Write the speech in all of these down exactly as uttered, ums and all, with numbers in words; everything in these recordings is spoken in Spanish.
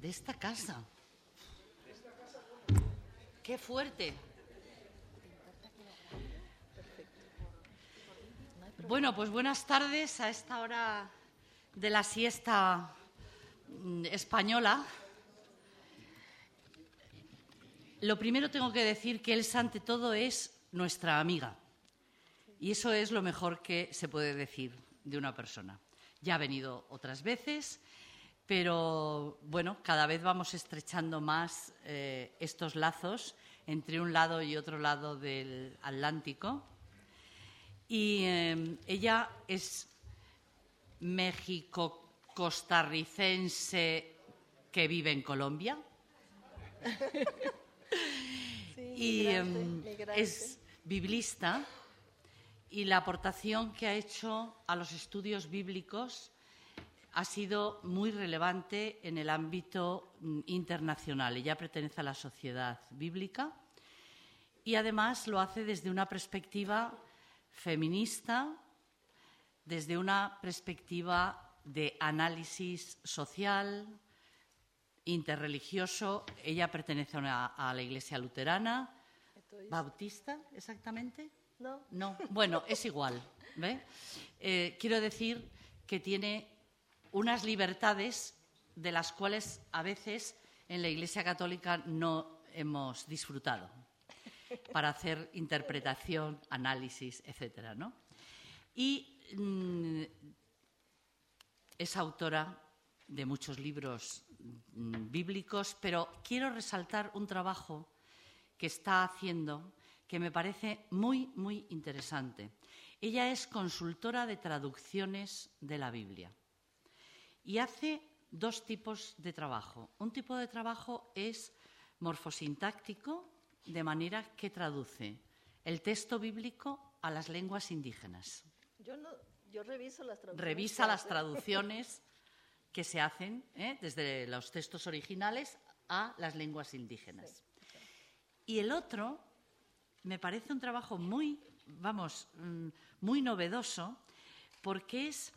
de esta casa. ¡Qué fuerte! Bueno, pues buenas tardes a esta hora de la siesta española. Lo primero tengo que decir que Elsa, ante todo, es nuestra amiga. Y eso es lo mejor que se puede decir de una persona. Ya ha venido otras veces, pero bueno, cada vez vamos estrechando más eh, estos lazos entre un lado y otro lado del Atlántico. Y eh, ella es méxico-costarricense que vive en Colombia. Sí, y migrante, eh, migrante. es biblista, y la aportación que ha hecho a los estudios bíblicos ha sido muy relevante en el ámbito internacional. Ella pertenece a la Sociedad Bíblica y además lo hace desde una perspectiva feminista, desde una perspectiva de análisis social, interreligioso. Ella pertenece a, una, a la Iglesia luterana, bautista, exactamente. No. No, bueno, es igual, ¿ve? Eh, quiero decir que tiene unas libertades de las cuales a veces en la Iglesia Católica no hemos disfrutado para hacer interpretación, análisis, etcétera, ¿no? Y mmm, es autora de muchos libros mmm, bíblicos, pero quiero resaltar un trabajo que está haciendo que me parece muy, muy interesante. Ella es consultora de traducciones de la Biblia y hace dos tipos de trabajo. Un tipo de trabajo es morfosintáctico, de manera que traduce el texto bíblico a las lenguas indígenas. Yo, no, yo reviso las traducciones. Revisa las traducciones que se hacen ¿eh? desde los textos originales a las lenguas indígenas. Sí, sí. Y el otro me parece un trabajo muy, vamos, muy novedoso, porque es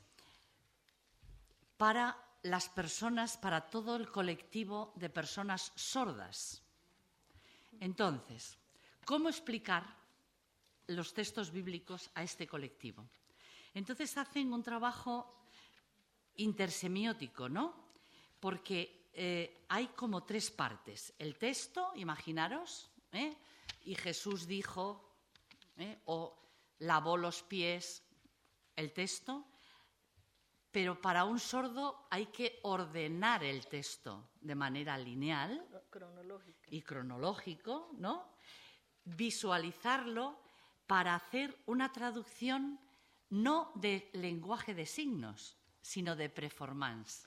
para las personas, para todo el colectivo de personas sordas. Entonces, ¿cómo explicar los textos bíblicos a este colectivo? Entonces hacen un trabajo intersemiótico, ¿no? Porque eh, hay como tres partes. El texto, imaginaros, ¿eh? Y Jesús dijo, ¿eh? o lavó los pies, el texto, pero para un sordo hay que ordenar el texto de manera lineal y cronológico, ¿no? Visualizarlo para hacer una traducción no de lenguaje de signos, sino de performance.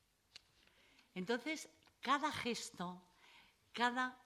Entonces, cada gesto, cada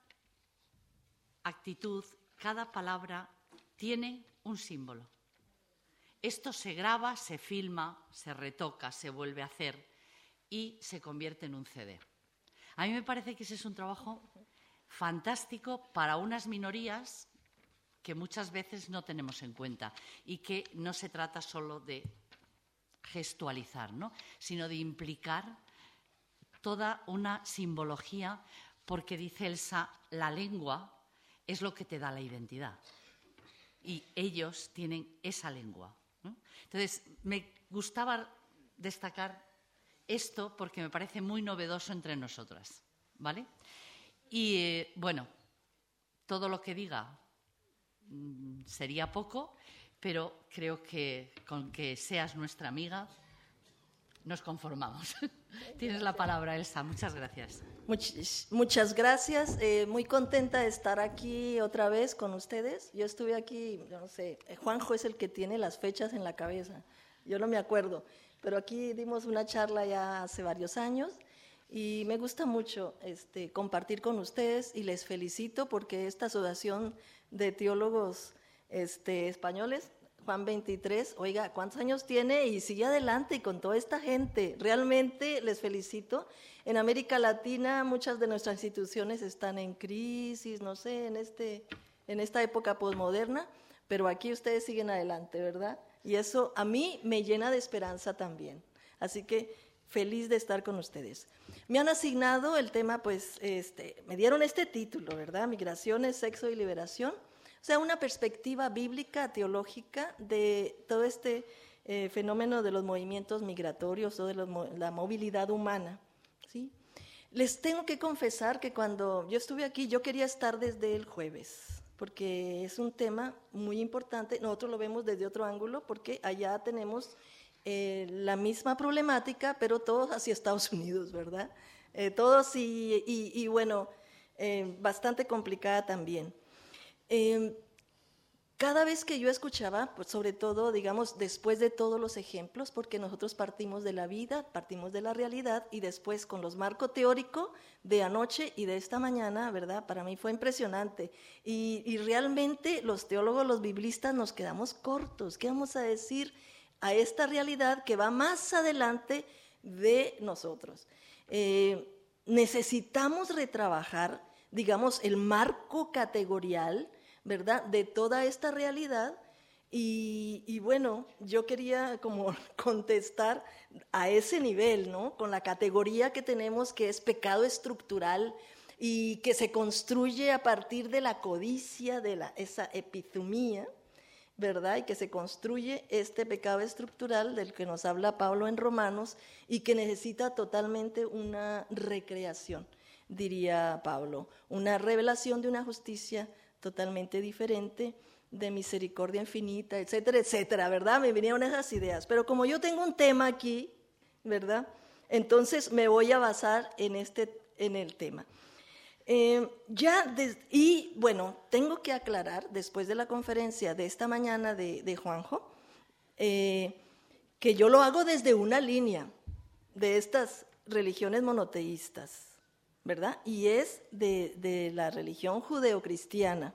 actitud, cada palabra tiene un símbolo. Esto se graba, se filma, se retoca, se vuelve a hacer y se convierte en un C D. A mí me parece que ese es un trabajo fantástico para unas minorías que muchas veces no tenemos en cuenta y que no se trata solo de gestualizar, ¿no? sino de implicar toda una simbología, porque dice Elsa, la lengua es lo que te da la identidad. Y ellos tienen esa lengua, ¿no? Entonces, me gustaba destacar esto porque me parece muy novedoso entre nosotras, ¿vale? Y, eh, bueno, todo lo que diga mmm, sería poco, pero creo que con que seas nuestra amiga nos conformamos. Tienes la palabra, Elsa. Muchas gracias. Much, muchas gracias. Eh, muy contenta de estar aquí otra vez con ustedes. Yo estuve aquí, yo no sé, Juanjo es el que tiene las fechas en la cabeza. Yo no me acuerdo, pero aquí dimos una charla ya hace varios años y me gusta mucho este, compartir con ustedes y les felicito porque esta asociación de teólogos este, españoles, Juan veintitrés, oiga, ¿cuántos años tiene? Y sigue adelante y con toda esta gente. Realmente les felicito. En América Latina muchas de nuestras instituciones están en crisis, no sé, en, este, en esta época posmoderna, pero aquí ustedes siguen adelante, ¿verdad? Y eso a mí me llena de esperanza también. Así que feliz de estar con ustedes. Me han asignado el tema, pues, este, me dieron este título, ¿verdad? Migraciones, sexo y liberación. O sea, una perspectiva bíblica, teológica de todo este eh, fenómeno de los movimientos migratorios o de los, la movilidad humana, ¿sí? Les tengo que confesar que cuando yo estuve aquí, yo quería estar desde el jueves, porque es un tema muy importante. Nosotros lo vemos desde otro ángulo, porque allá tenemos eh, la misma problemática, pero todos hacia Estados Unidos, ¿verdad? Eh, todos y, y, y bueno, eh, bastante complicada también. Eh, Cada vez que yo escuchaba, pues sobre todo, digamos, después de todos los ejemplos, porque nosotros partimos de la vida, partimos de la realidad, y después con los marcos teóricos de anoche y de esta mañana, ¿verdad? Para mí fue impresionante. Y, y realmente los teólogos, los biblistas, nos quedamos cortos. ¿Qué vamos a decir a esta realidad que va más adelante de nosotros? Eh, necesitamos retrabajar, digamos, el marco categorial, ¿verdad?, de toda esta realidad. Y, y bueno, yo quería como contestar a ese nivel, ¿no?, con la categoría que tenemos, que es pecado estructural y que se construye a partir de la codicia, de la, esa epithumía, ¿verdad?, y que se construye este pecado estructural del que nos habla Pablo en Romanos y que necesita totalmente una recreación, diría Pablo, una revelación de una justicia totalmente diferente, de misericordia infinita, etcétera, etcétera, ¿verdad? Me vinieron esas ideas. Pero como yo tengo un tema aquí, ¿verdad?, entonces me voy a basar en, este, en el tema. Eh, ya des, y bueno, tengo que aclarar, después de la conferencia de esta mañana de, de Juanjo, eh, que yo lo hago desde una línea de estas religiones monoteístas, ¿verdad? Y es de, de la religión judeocristiana.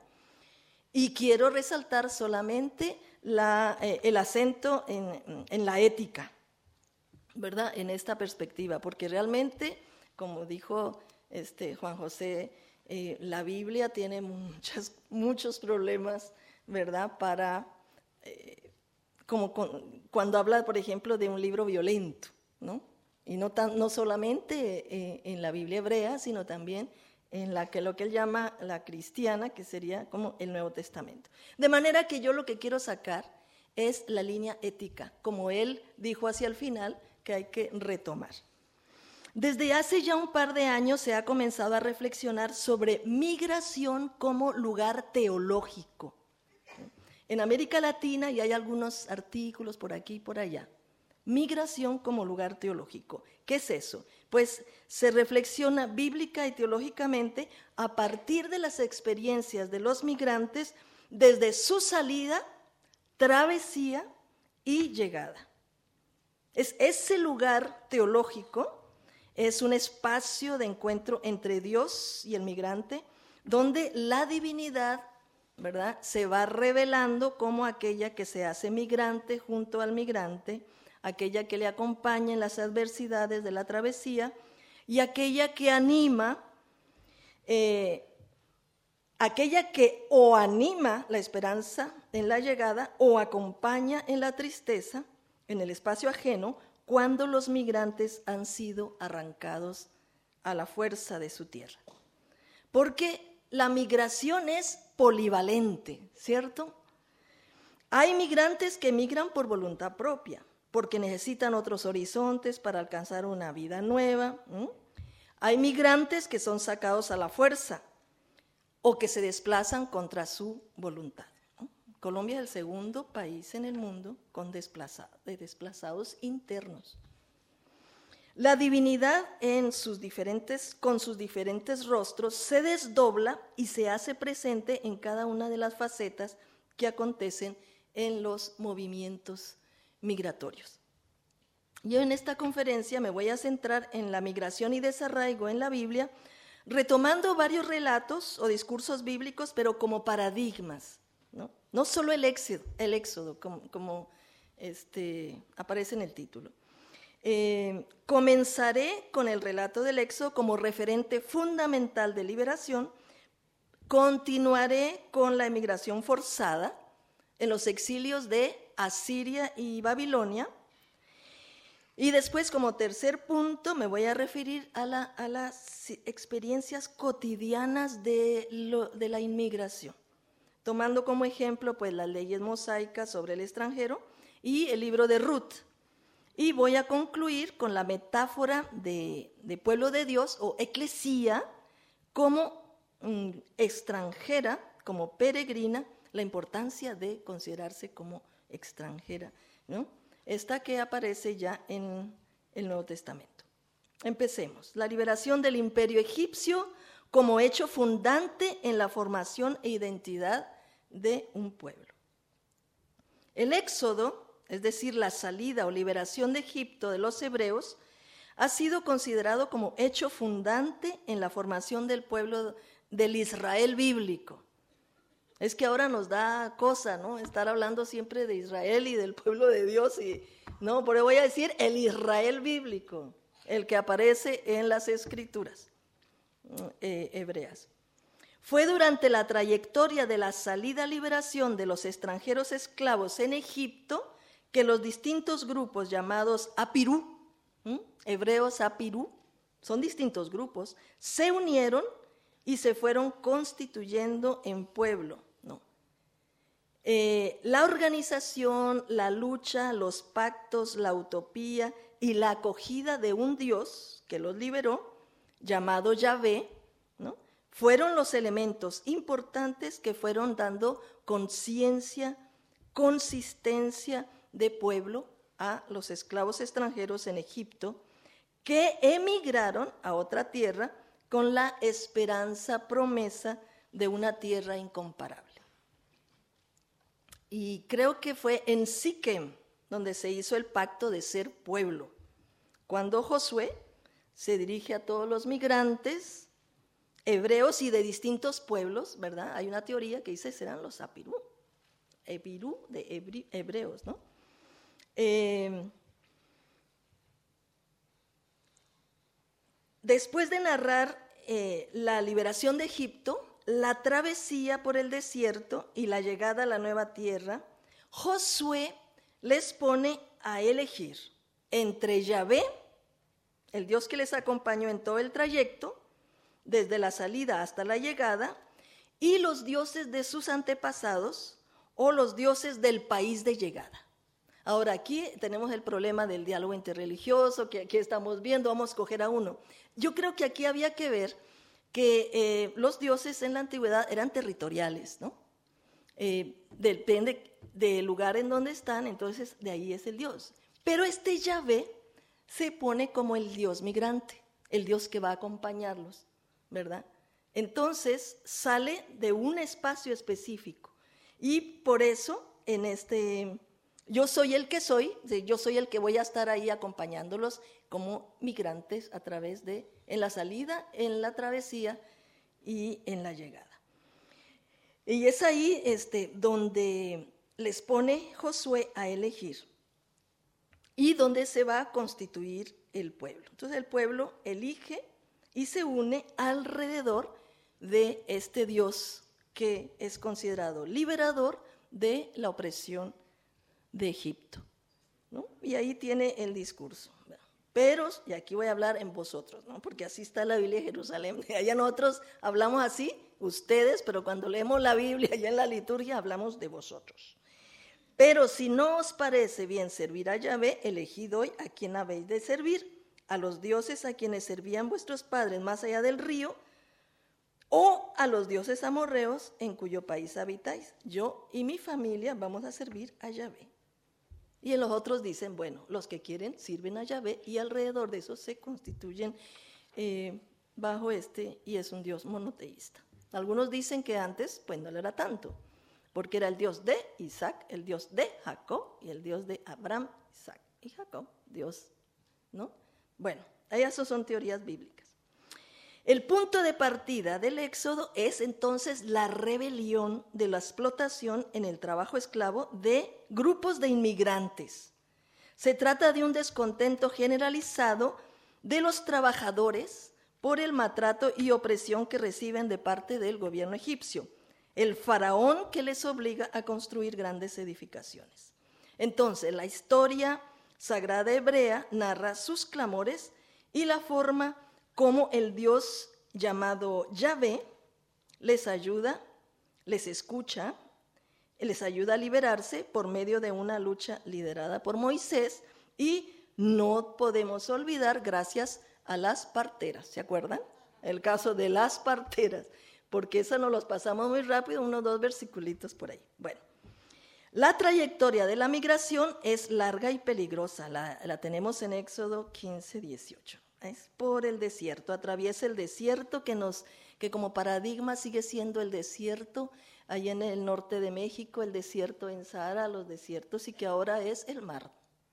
Y quiero resaltar solamente la, eh, el acento en, en la ética, ¿verdad?, en esta perspectiva, porque realmente, como dijo este Juan José, eh, la Biblia tiene muchas, muchos problemas, ¿verdad?, para, eh, como con, cuando habla, por ejemplo, de un libro violento, ¿no? Y no, tan, no solamente eh, en la Biblia hebrea, sino también en la que, lo que él llama la cristiana, que sería como el Nuevo Testamento. De manera que yo lo que quiero sacar es la línea ética, como él dijo hacia el final, que hay que retomar. Desde hace ya un par de años se ha comenzado a reflexionar sobre migración como lugar teológico. En América Latina, y hay algunos artículos por aquí y por allá, migración como lugar teológico. ¿Qué es eso? Pues se reflexiona bíblica y teológicamente a partir de las experiencias de los migrantes desde su salida, travesía y llegada. Es ese lugar teológico, es un espacio de encuentro entre Dios y el migrante, donde la divinidad, ¿verdad?, se va revelando como aquella que se hace migrante junto al migrante, aquella que le acompaña en las adversidades de la travesía y aquella que anima, eh, aquella que o anima la esperanza en la llegada o acompaña en la tristeza, en el espacio ajeno, cuando los migrantes han sido arrancados a la fuerza de su tierra. Porque la migración es polivalente, ¿cierto? Hay migrantes que migran por voluntad propia, porque necesitan otros horizontes para alcanzar una vida nueva. ¿Mm? Hay migrantes que son sacados a la fuerza o que se desplazan contra su voluntad. ¿No? Colombia es el segundo país en el mundo con desplazados, de desplazados internos. La divinidad en sus diferentes, con sus diferentes rostros se desdobla y se hace presente en cada una de las facetas que acontecen en los movimientos migratorios. Yo en esta conferencia me voy a centrar en la migración y desarraigo en la Biblia, retomando varios relatos o discursos bíblicos, pero como paradigmas, ¿no? No solo el éxodo, el éxodo como, como este, aparece en el título. Eh, comenzaré con el relato del éxodo como referente fundamental de liberación, continuaré con la emigración forzada en los exilios de Asiria y Babilonia, Y después, como tercer punto, me voy a referir a, la, a las experiencias cotidianas de, lo, de la inmigración, tomando como ejemplo pues, las leyes mosaicas sobre el extranjero y el libro de Ruth. Y voy a concluir con la metáfora de, de pueblo de Dios o eclesía como mm, extranjera, como peregrina, la importancia de considerarse como extranjera, ¿no? Esta que aparece ya en el Nuevo Testamento. Empecemos. La liberación del imperio egipcio como hecho fundante en la formación e identidad de un pueblo. El éxodo, es decir, la salida o liberación de Egipto de los hebreos, ha sido considerado como hecho fundante en la formación del pueblo del Israel bíblico. Es que ahora nos da cosa, ¿no? Estar hablando siempre de Israel y del pueblo de Dios. Y, no, pero voy a decir el Israel bíblico, el que aparece en las escrituras eh, hebreas. Fue durante la trayectoria de la salida-liberación de los extranjeros esclavos en Egipto que los distintos grupos llamados apirú, ¿m? hebreos apirú, son distintos grupos, se unieron y se fueron constituyendo en pueblo. No. Eh, la organización, la lucha, los pactos, la utopía y la acogida de un Dios que los liberó, llamado Yahvé, ¿no? fueron los elementos importantes que fueron dando conciencia, consistencia de pueblo a los esclavos extranjeros en Egipto que emigraron a otra tierra con la esperanza, promesa de una tierra incomparable. Y creo que fue en Siquem donde se hizo el pacto de ser pueblo, cuando Josué se dirige a todos los migrantes hebreos y de distintos pueblos, ¿verdad? Hay una teoría que dice serán los apirú, epirú de hebreos, ¿no? Eh, después de narrar eh, la liberación de Egipto, la travesía por el desierto y la llegada a la nueva tierra, Josué les pone a elegir entre Yahvé, el Dios que les acompañó en todo el trayecto, desde la salida hasta la llegada, y los dioses de sus antepasados o los dioses del país de llegada. Ahora, aquí tenemos el problema del diálogo interreligioso, que aquí estamos viendo, vamos a escoger a uno. Yo creo que aquí había que ver que eh, los dioses en la antigüedad eran territoriales, ¿no? Eh, depende del lugar en donde están, entonces de ahí es el dios. Pero este Yahvé se pone como el dios migrante, el dios que va a acompañarlos, ¿verdad? Entonces sale de un espacio específico y por eso en este... Yo soy el que soy, yo soy el que voy a estar ahí acompañándolos como migrantes a través de, en la salida, en la travesía y en la llegada. Y es ahí este, donde les pone Josué a elegir y donde se va a constituir el pueblo. Entonces el pueblo elige y se une alrededor de este Dios que es considerado liberador de la opresión de Egipto, ¿no? Y ahí tiene el discurso. Pero, y aquí voy a hablar en vosotros, ¿no? Porque así está la Biblia de Jerusalén. Allá nosotros hablamos así, ustedes, pero cuando leemos la Biblia allá en la liturgia hablamos de vosotros. Pero si no os parece bien servir a Yahvé, elegid hoy a quien habéis de servir, a los dioses a quienes servían vuestros padres más allá del río, o a los dioses amorreos en cuyo país habitáis. Yo y mi familia vamos a servir a Yahvé. Y en los otros dicen, bueno, los que quieren sirven a Yahvé y alrededor de eso se constituyen eh, bajo este, y es un Dios monoteísta. Algunos dicen que antes, pues no lo era tanto, porque era el Dios de Isaac, el Dios de Jacob y el Dios de Abraham, Isaac y Jacob, Dios, ¿no? Bueno, esas son teorías bíblicas. El punto de partida del Éxodo es entonces la rebelión de la explotación en el trabajo esclavo de grupos de inmigrantes. Se trata de un descontento generalizado de los trabajadores por el maltrato y opresión que reciben de parte del gobierno egipcio, el faraón que les obliga a construir grandes edificaciones. Entonces, la historia sagrada hebrea narra sus clamores y la forma como el Dios llamado Yahvé les ayuda, les escucha, les ayuda a liberarse por medio de una lucha liderada por Moisés, y no podemos olvidar, gracias a las parteras, ¿se acuerdan? El caso de las parteras, porque eso nos los pasamos muy rápido, unos dos versiculitos por ahí. Bueno, la trayectoria de la migración es larga y peligrosa, la, la tenemos en Éxodo quince, dieciocho. Es por el desierto, atraviesa el desierto que, nos, que como paradigma sigue siendo el desierto allá en el norte de México, el desierto en Sahara, los desiertos, y que ahora es el mar.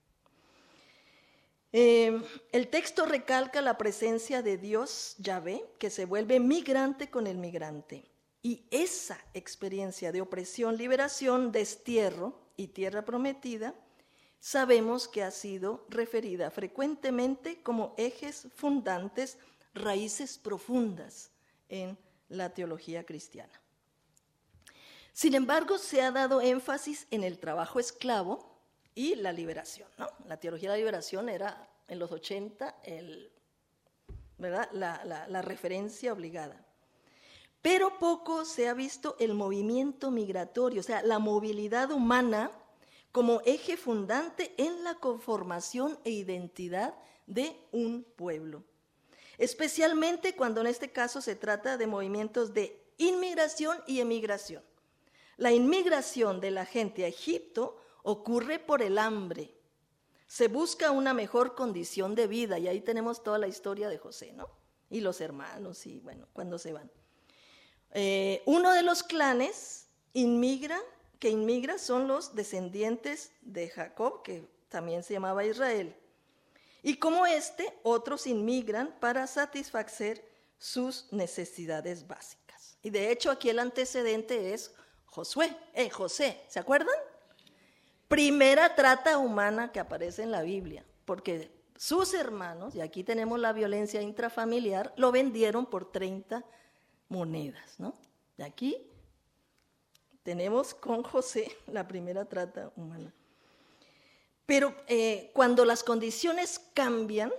Eh, el texto recalca la presencia de Dios, Yahvé, que se vuelve migrante con el migrante. Y esa experiencia de opresión, liberación, destierro y tierra prometida, sabemos que ha sido referida frecuentemente como ejes fundantes, raíces profundas en la teología cristiana. Sin embargo, se ha dado énfasis en el trabajo esclavo y la liberación, ¿no? La teología de la liberación era en los ochenta el, ¿verdad? La, la, la referencia obligada. Pero poco se ha visto el movimiento migratorio, o sea, la movilidad humana como eje fundante en la conformación e identidad de un pueblo. Especialmente cuando en este caso se trata de movimientos de inmigración y emigración. La inmigración de la gente a Egipto ocurre por el hambre. Se busca una mejor condición de vida, y ahí tenemos toda la historia de José, ¿no? Y los hermanos, y bueno, cuando se van. Eh, uno de los clanes inmigra, que inmigra son los descendientes de Jacob, que también se llamaba Israel. Y como este, otros inmigran para satisfacer sus necesidades básicas. Y de hecho aquí el antecedente es Josué, eh, José, ¿se acuerdan? Primera trata humana que aparece en la Biblia, porque sus hermanos, y aquí tenemos la violencia intrafamiliar, lo vendieron por treinta monedas, ¿no? Y aquí tenemos con José la primera trata humana. Pero eh, cuando las condiciones cambian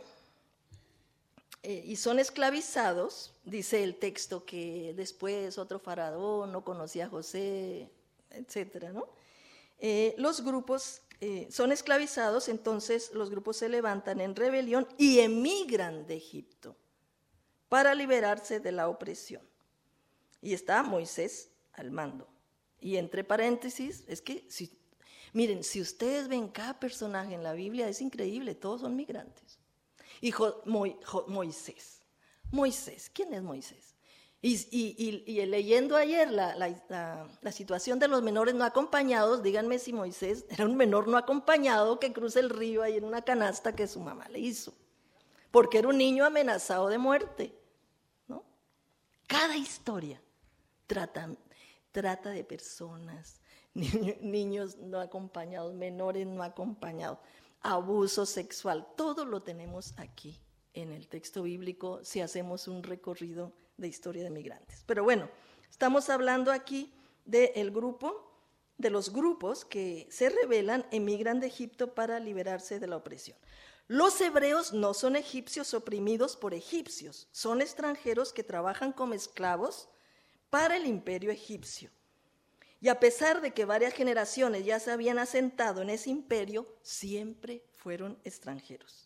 eh, y son esclavizados, dice el texto que después otro faraón no conocía a José, etcétera, ¿no? Eh, los grupos eh, son esclavizados, entonces los grupos se levantan en rebelión y emigran de Egipto para liberarse de la opresión. Y está Moisés al mando. Y entre paréntesis, es que, si, miren, si ustedes ven cada personaje en la Biblia, es increíble, todos son migrantes. Y Jo, Mo, Jo, Moisés, Moisés, ¿quién es Moisés? Y, y, y, y leyendo ayer la, la, la, la situación de los menores no acompañados, díganme si Moisés era un menor no acompañado que cruza el río ahí en una canasta que su mamá le hizo, porque era un niño amenazado de muerte, ¿no? Cada historia trata, trata de personas, niño, niños no acompañados, menores no acompañados, abuso sexual, todo lo tenemos aquí en el texto bíblico si hacemos un recorrido de historia de migrantes. Pero bueno, estamos hablando aquí del grupo, de los grupos que se rebelan, emigran de Egipto para liberarse de la opresión. Los hebreos no son egipcios oprimidos por egipcios, son extranjeros que trabajan como esclavos para el imperio egipcio. Y a pesar de que varias generaciones ya se habían asentado en ese imperio, siempre fueron extranjeros.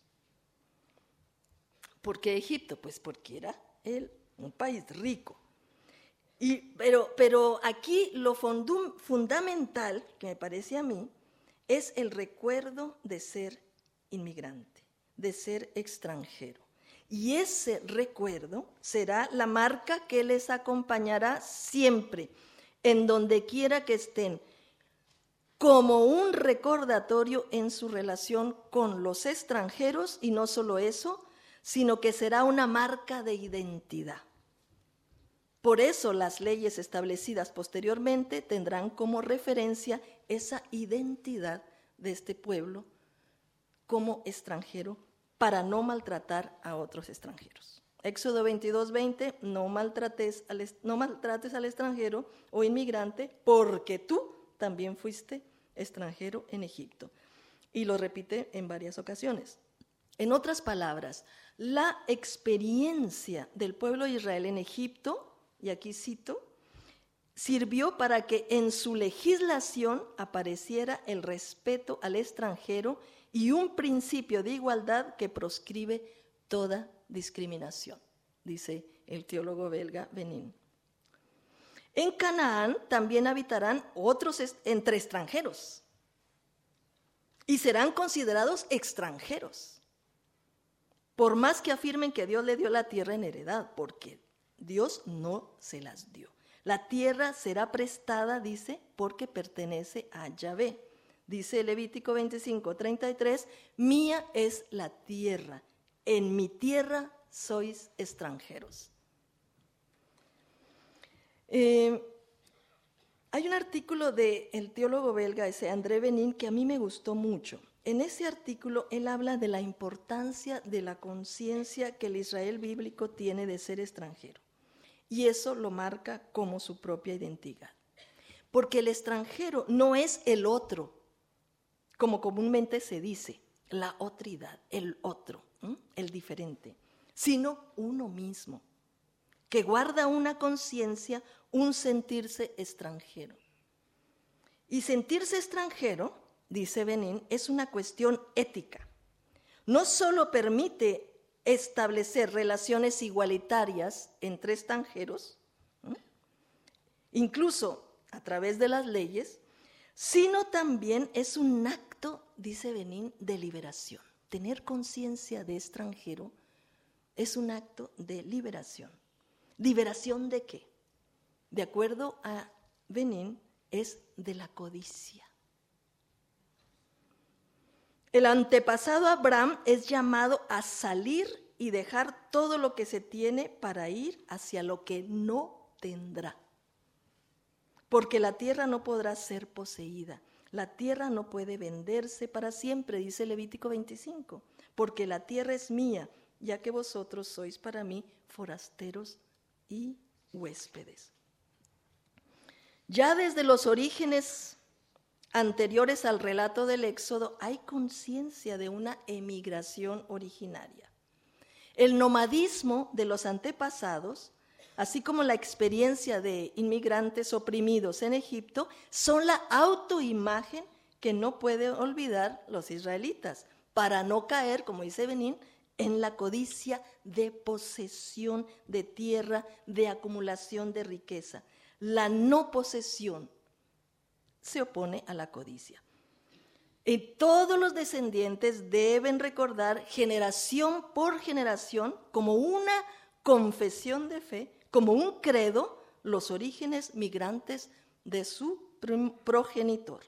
¿Por qué Egipto? Pues porque era el un país rico. Y, pero, pero aquí lo fundum, fundamental, que me parece a mí, es el recuerdo de ser inmigrante, de ser extranjero. Y ese recuerdo será la marca que les acompañará siempre, en donde quiera que estén, como un recordatorio en su relación con los extranjeros, y no solo eso, sino que será una marca de identidad. Por eso las leyes establecidas posteriormente tendrán como referencia esa identidad de este pueblo como extranjero para no maltratar a otros extranjeros. Éxodo veintidós, veinte, no maltrates al, no maltrates al extranjero o inmigrante porque tú también fuiste extranjero en Egipto. y lo repite en varias ocasiones. En otras palabras, la experiencia del pueblo de Israel en Egipto, y aquí cito, sirvió para que en su legislación apareciera el respeto al extranjero y un principio de igualdad que proscribe toda discriminación, dice el teólogo belga Benin. En Canaán también habitarán otros est- entre extranjeros y serán considerados extranjeros, por más que afirmen que Dios le dio la tierra en heredad, porque Dios no se las dio. La tierra será prestada, dice, porque pertenece a Yahvé. Dice Levítico veinticinco, treinta y tres, mía es la tierra, en mi tierra sois extranjeros. Eh, hay un artículo del teólogo belga, ese André Benin, que a mí me gustó mucho. En ese artículo él habla de la importancia de la conciencia que el Israel bíblico tiene de ser extranjero. Y eso lo marca como su propia identidad. Porque el extranjero no es el otro, como comúnmente se dice, la otridad, el otro, ¿eh? el diferente, sino uno mismo, que guarda una conciencia, un sentirse extranjero. Y sentirse extranjero, dice Benin, es una cuestión ética. No solo permite establecer relaciones igualitarias entre extranjeros, ¿eh? incluso a través de las leyes, sino también es un acto, dice Benin, de liberación. Tener conciencia de extranjero es un acto de liberación. ¿Liberación de qué? De acuerdo a Benin, es de la codicia. El antepasado Abraham es llamado a salir y dejar todo lo que se tiene para ir hacia lo que no tendrá. Porque la tierra no podrá ser poseída. La tierra no puede venderse para siempre, dice Levítico veinticinco, porque la tierra es mía, ya que vosotros sois para mí forasteros y huéspedes. Ya desde los orígenes anteriores al relato del Éxodo hay conciencia de una emigración originaria. El nomadismo de los antepasados, así como la experiencia de inmigrantes oprimidos en Egipto, son la autoimagen que no pueden olvidar los israelitas, para no caer, como dice Benin, en la codicia de posesión de tierra, de acumulación de riqueza. La no posesión se opone a la codicia. Y todos los descendientes deben recordar generación por generación, como una confesión de fe, como un credo, los orígenes migrantes de su progenitor.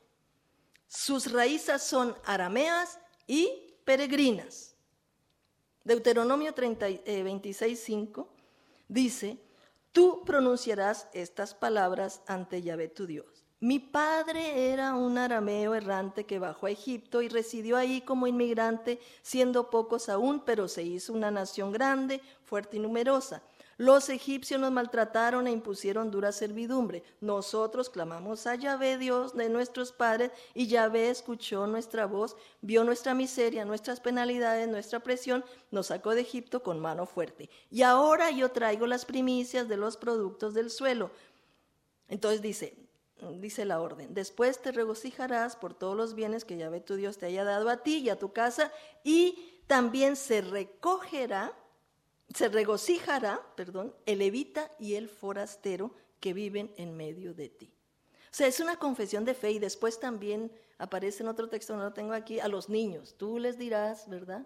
Sus raíces son arameas y peregrinas. Deuteronomio veintiséis, cinco dice, tú pronunciarás estas palabras ante Yahvé tu Dios. Mi padre era un arameo errante que bajó a Egipto y residió ahí como inmigrante, siendo pocos aún, pero se hizo una nación grande, fuerte y numerosa. Los egipcios nos maltrataron e impusieron dura servidumbre. Nosotros clamamos a Yahvé, Dios de nuestros padres, y Yahvé escuchó nuestra voz, vio nuestra miseria, nuestras penalidades, nuestra presión, nos sacó de Egipto con mano fuerte. Y ahora yo traigo las primicias de los productos del suelo. Entonces dice, dice la orden, después te regocijarás por todos los bienes que Yahvé tu Dios te haya dado a ti y a tu casa, y también se recogerá, se regocijará, perdón, el levita y el forastero que viven en medio de ti. O sea, es una confesión de fe, y después también aparece en otro texto, no lo tengo aquí, a los niños. Tú les dirás, ¿verdad?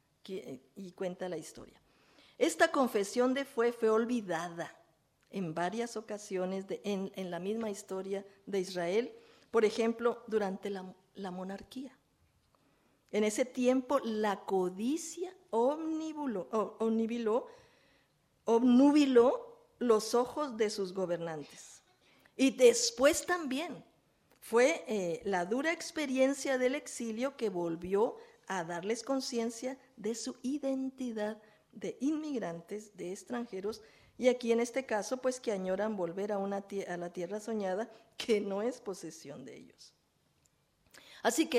Y cuenta la historia. Esta confesión de fe fue olvidada en varias ocasiones de, en, en la misma historia de Israel, por ejemplo, durante la, la monarquía. En ese tiempo la codicia omnibuló, omnibiló, obnubiló los ojos de sus gobernantes. Y después también fue eh, la dura experiencia del exilio que volvió a darles conciencia de su identidad de inmigrantes, de extranjeros, y aquí en este caso, pues que añoran volver a, una a la tierra soñada que no es posesión de ellos. Así que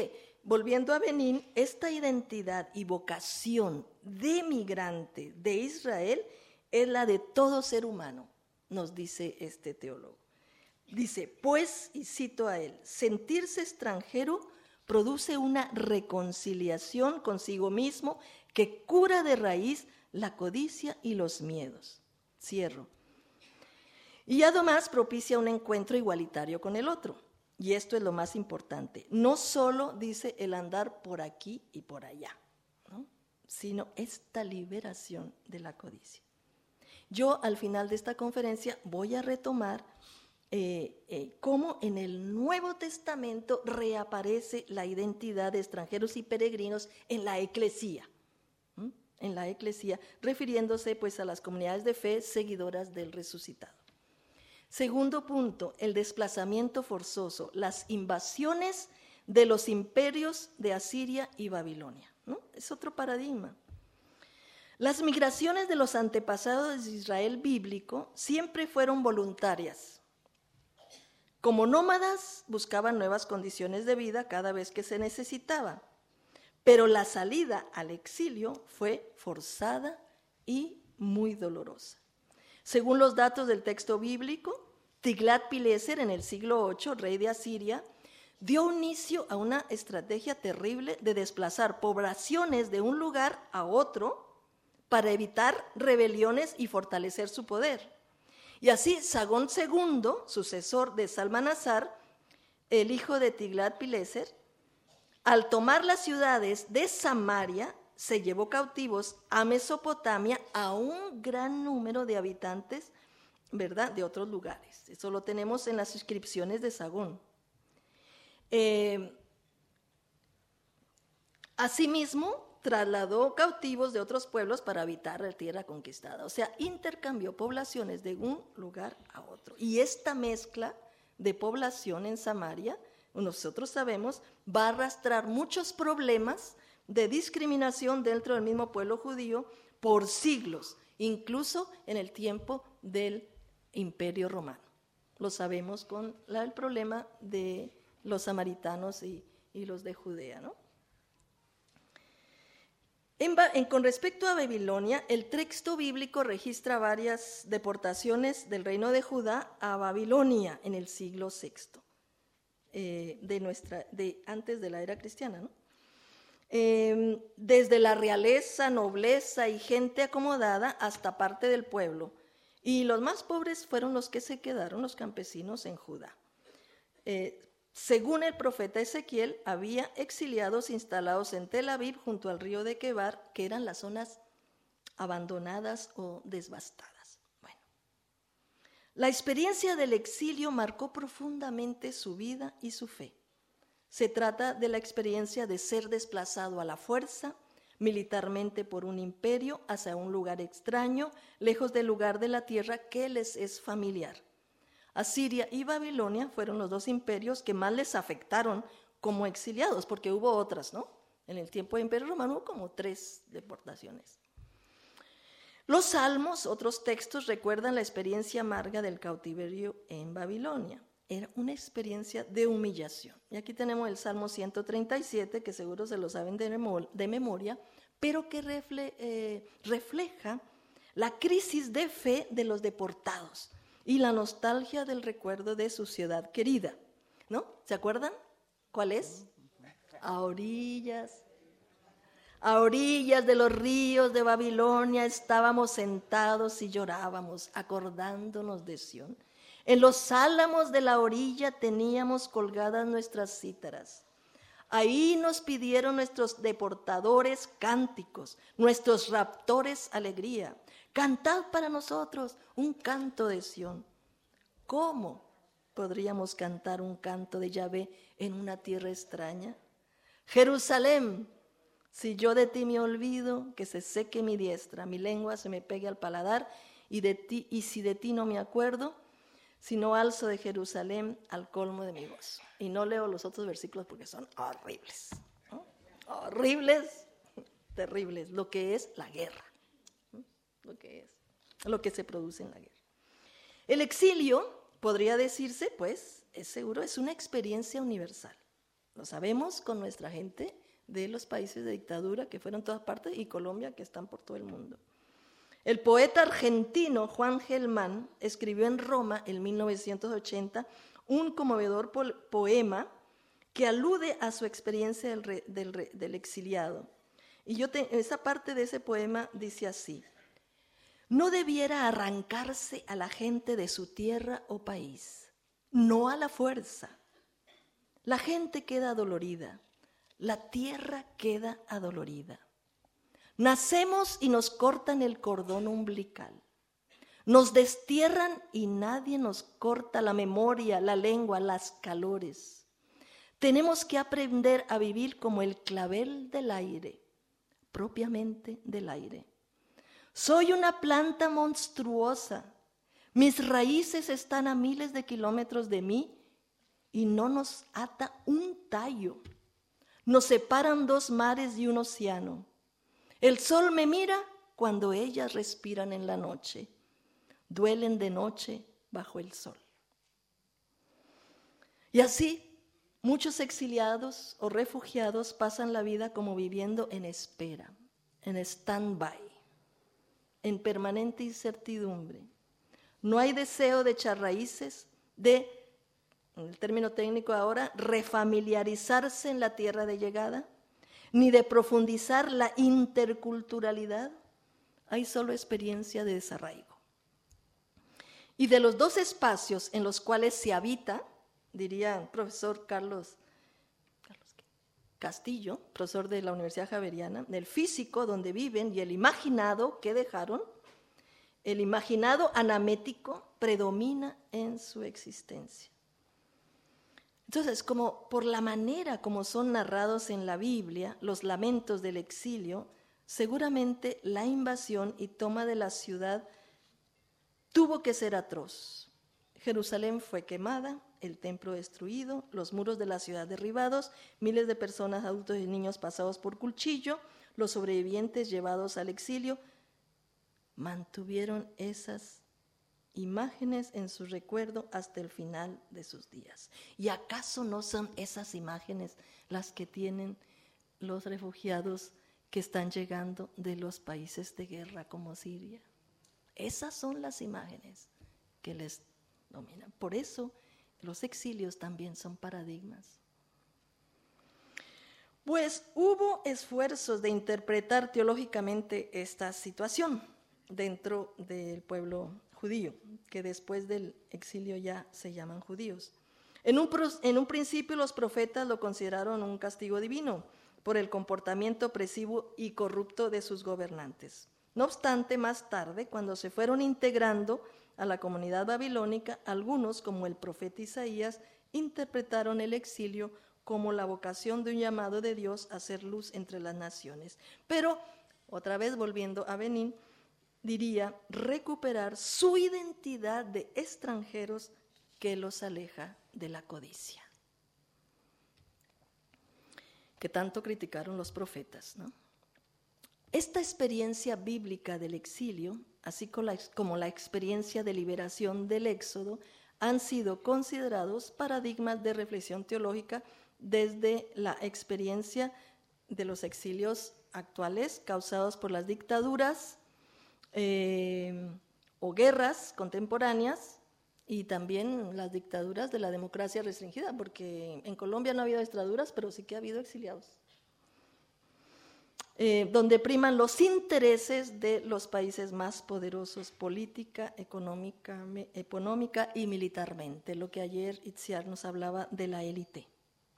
volviendo a Benín, esta identidad y vocación de migrante de Israel es la de todo ser humano, nos dice este teólogo. Dice, pues, y cito a él, sentirse extranjero produce una reconciliación consigo mismo que cura de raíz la codicia y los miedos. Cierro. Y además propicia un encuentro igualitario con el otro. Y esto es lo más importante. No solo dice el andar por aquí y por allá, ¿no? Sino esta liberación de la codicia. Yo al final de esta conferencia voy a retomar eh, eh, cómo en el Nuevo Testamento reaparece la identidad de extranjeros y peregrinos en la eclesía. ¿Mm? En la eclesía, refiriéndose pues a las comunidades de fe seguidoras del resucitado. Segundo punto, el desplazamiento forzoso, las invasiones de los imperios de Asiria y Babilonia, ¿no? Es otro paradigma. Las migraciones de los antepasados de Israel bíblico siempre fueron voluntarias. Como nómadas buscaban nuevas condiciones de vida cada vez que se necesitaba, pero la salida al exilio fue forzada y muy dolorosa. Según los datos del texto bíblico, Tiglat-Pileser en el siglo ocho, rey de Asiria, dio inicio a una estrategia terrible de desplazar poblaciones de un lugar a otro para evitar rebeliones y fortalecer su poder. Y así Sagón segundo, sucesor de Salmanasar, el hijo de Tiglat-Pileser, al tomar las ciudades de Samaria, se llevó cautivos a Mesopotamia a un gran número de habitantes, ¿verdad?, de otros lugares. Eso lo tenemos en las inscripciones de Sagón. Eh, asimismo, trasladó cautivos de otros pueblos para habitar la tierra conquistada. O sea, intercambió poblaciones de un lugar a otro. Y esta mezcla de población en Samaria, nosotros sabemos, va a arrastrar muchos problemas de discriminación dentro del mismo pueblo judío por siglos, incluso en el tiempo del Imperio Romano. Lo sabemos con la, el problema de los samaritanos y, y los de Judea, ¿no? En, en, con respecto a Babilonia, el texto bíblico registra varias deportaciones del reino de Judá a Babilonia en el siglo sexto, eh, de nuestra, de, antes de la era cristiana, ¿no? Eh, desde la realeza, nobleza y gente acomodada hasta parte del pueblo. Y los más pobres fueron los que se quedaron, los campesinos en Judá. Eh, según el profeta Ezequiel, había exiliados instalados en Tel Aviv junto al río de Quebar, que eran las zonas abandonadas o devastadas. Bueno, la experiencia del exilio marcó profundamente su vida y su fe. Se trata de la experiencia de ser desplazado a la fuerza, militarmente por un imperio, hacia un lugar extraño, lejos del lugar de la tierra que les es familiar. Asiria y Babilonia fueron los dos imperios que más les afectaron como exiliados, porque hubo otras, ¿no? En el tiempo del Imperio Romano hubo como tres deportaciones. Los salmos, otros textos, recuerdan la experiencia amarga del cautiverio en Babilonia. Era una experiencia de humillación. Y aquí tenemos el Salmo ciento treinta y siete, que seguro se lo saben de, memo- de memoria, pero que refle- eh, refleja la crisis de fe de los deportados y la nostalgia del recuerdo de su ciudad querida, ¿no? ¿Se acuerdan? ¿Cuál es? A orillas, a orillas de los ríos de Babilonia estábamos sentados y llorábamos, acordándonos de Sión. En los álamos de la orilla teníamos colgadas nuestras cítaras. Ahí nos pidieron nuestros deportadores cánticos, nuestros raptores alegría. Cantad para nosotros un canto de Sión. ¿Cómo podríamos cantar un canto de Yahvé en una tierra extraña? Jerusalén, si yo de ti me olvido, que se seque mi diestra, mi lengua se me pegue al paladar, y, de ti, y si de ti no me acuerdo, si no alzo de Jerusalén al colmo de mi voz. Y no leo los otros versículos porque son horribles, ¿no? Horribles, terribles, lo que es la guerra. Lo que es, lo que se produce en la guerra. El exilio, podría decirse, pues, es seguro, es una experiencia universal. Lo sabemos con nuestra gente de los países de dictadura que fueron en todas partes y Colombia que están por todo el mundo. El poeta argentino Juan Gelman escribió en Roma en mil novecientos ochenta un conmovedor po- poema que alude a su experiencia del, re, del, re, del exiliado. Y yo te, esa parte de ese poema dice así: no debiera arrancarse a la gente de su tierra o país, no a la fuerza. La gente queda adolorida, la tierra queda adolorida. Nacemos y nos cortan el cordón umbilical. Nos destierran y nadie nos corta la memoria, la lengua, las calores. Tenemos que aprender a vivir como el clavel del aire, propiamente del aire. Soy una planta monstruosa. Mis raíces están a miles de kilómetros de mí y no nos ata un tallo. Nos separan dos mares y un océano. El sol me mira cuando ellas respiran en la noche. Duelen de noche bajo el sol. Y así, muchos exiliados o refugiados pasan la vida como viviendo en espera, en stand-by, en permanente incertidumbre. No hay deseo de echar raíces, de, en el término técnico ahora, refamiliarizarse en la tierra de llegada, ni de profundizar la interculturalidad. Hay solo experiencia de desarraigo. Y de los dos espacios en los cuales se habita, diría el profesor Carlos, Carlos Castillo, profesor de la Universidad Javeriana, el físico donde viven y el imaginado que dejaron, el imaginado anamético predomina en su existencia. Entonces, como por la manera como son narrados en la Biblia los lamentos del exilio, seguramente la invasión y toma de la ciudad tuvo que ser atroz. Jerusalén fue quemada, el templo destruido, los muros de la ciudad derribados, miles de personas, adultos y niños pasados por cuchillo, los sobrevivientes llevados al exilio, mantuvieron esas imágenes en su recuerdo hasta el final de sus días. ¿Y acaso no son esas imágenes las que tienen los refugiados que están llegando de los países de guerra como Siria? Esas son las imágenes que les dominan. Por eso los exilios también son paradigmas. Pues hubo esfuerzos de interpretar teológicamente esta situación dentro del pueblo judío, que después del exilio ya se llaman judíos. En un, en un principio los profetas lo consideraron un castigo divino por el comportamiento opresivo y corrupto de sus gobernantes. No obstante, más tarde, cuando se fueron integrando a la comunidad babilónica, algunos, como el profeta Isaías, interpretaron el exilio como la vocación de un llamado de Dios a hacer luz entre las naciones. Pero, otra vez volviendo a Benín, diría recuperar su identidad de extranjeros que los aleja de la codicia, que tanto criticaron los profetas, ¿no? Esta experiencia bíblica del exilio, así como la experiencia de liberación del éxodo, han sido considerados paradigmas de reflexión teológica desde la experiencia de los exilios actuales causados por las dictaduras eh, o guerras contemporáneas y también las dictaduras de la democracia restringida, porque en Colombia no ha habido dictaduras, pero sí que ha habido exiliados. Eh, donde priman los intereses de los países más poderosos política, económica, me, económica y militarmente, lo que ayer Itziar nos hablaba de la élite.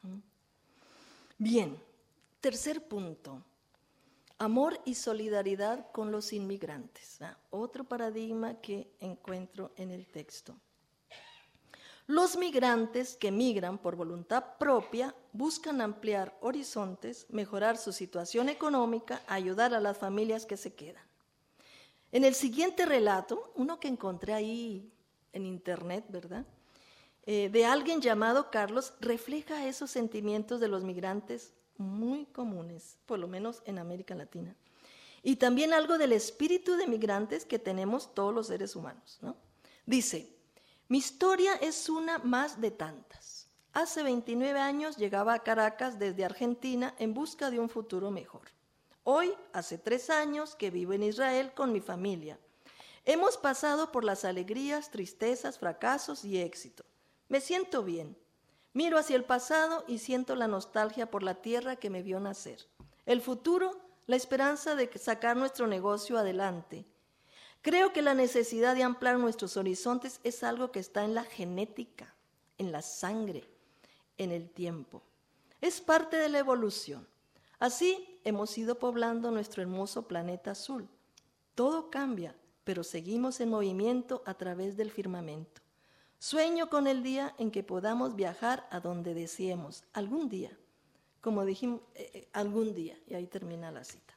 Bien, tercer punto, amor y solidaridad con los inmigrantes, ¿verdad? Otro paradigma que encuentro en el texto. Los migrantes que migran por voluntad propia buscan ampliar horizontes, mejorar su situación económica, ayudar a las familias que se quedan. En el siguiente relato, uno que encontré ahí en internet, ¿verdad?, eh, de alguien llamado Carlos, refleja esos sentimientos de los migrantes muy comunes, por lo menos en América Latina. Y también algo del espíritu de migrantes que tenemos todos los seres humanos, ¿no? Dice: mi historia es una más de tantas. Hace veintinueve años llegaba a Caracas desde Argentina en busca de un futuro mejor. Hoy, hace tres años que vivo en Israel con mi familia. Hemos pasado por las alegrías, tristezas, fracasos y éxito. Me siento bien. Miro hacia el pasado y siento la nostalgia por la tierra que me vio nacer. El futuro, la esperanza de sacar nuestro negocio adelante. Creo que la necesidad de ampliar nuestros horizontes es algo que está en la genética, en la sangre, en el tiempo. Es parte de la evolución. Así hemos ido poblando nuestro hermoso planeta azul. Todo cambia, pero seguimos en movimiento a través del firmamento. Sueño con el día en que podamos viajar a donde deseemos, algún día. Como dijimos, eh, algún día, y ahí termina la cita.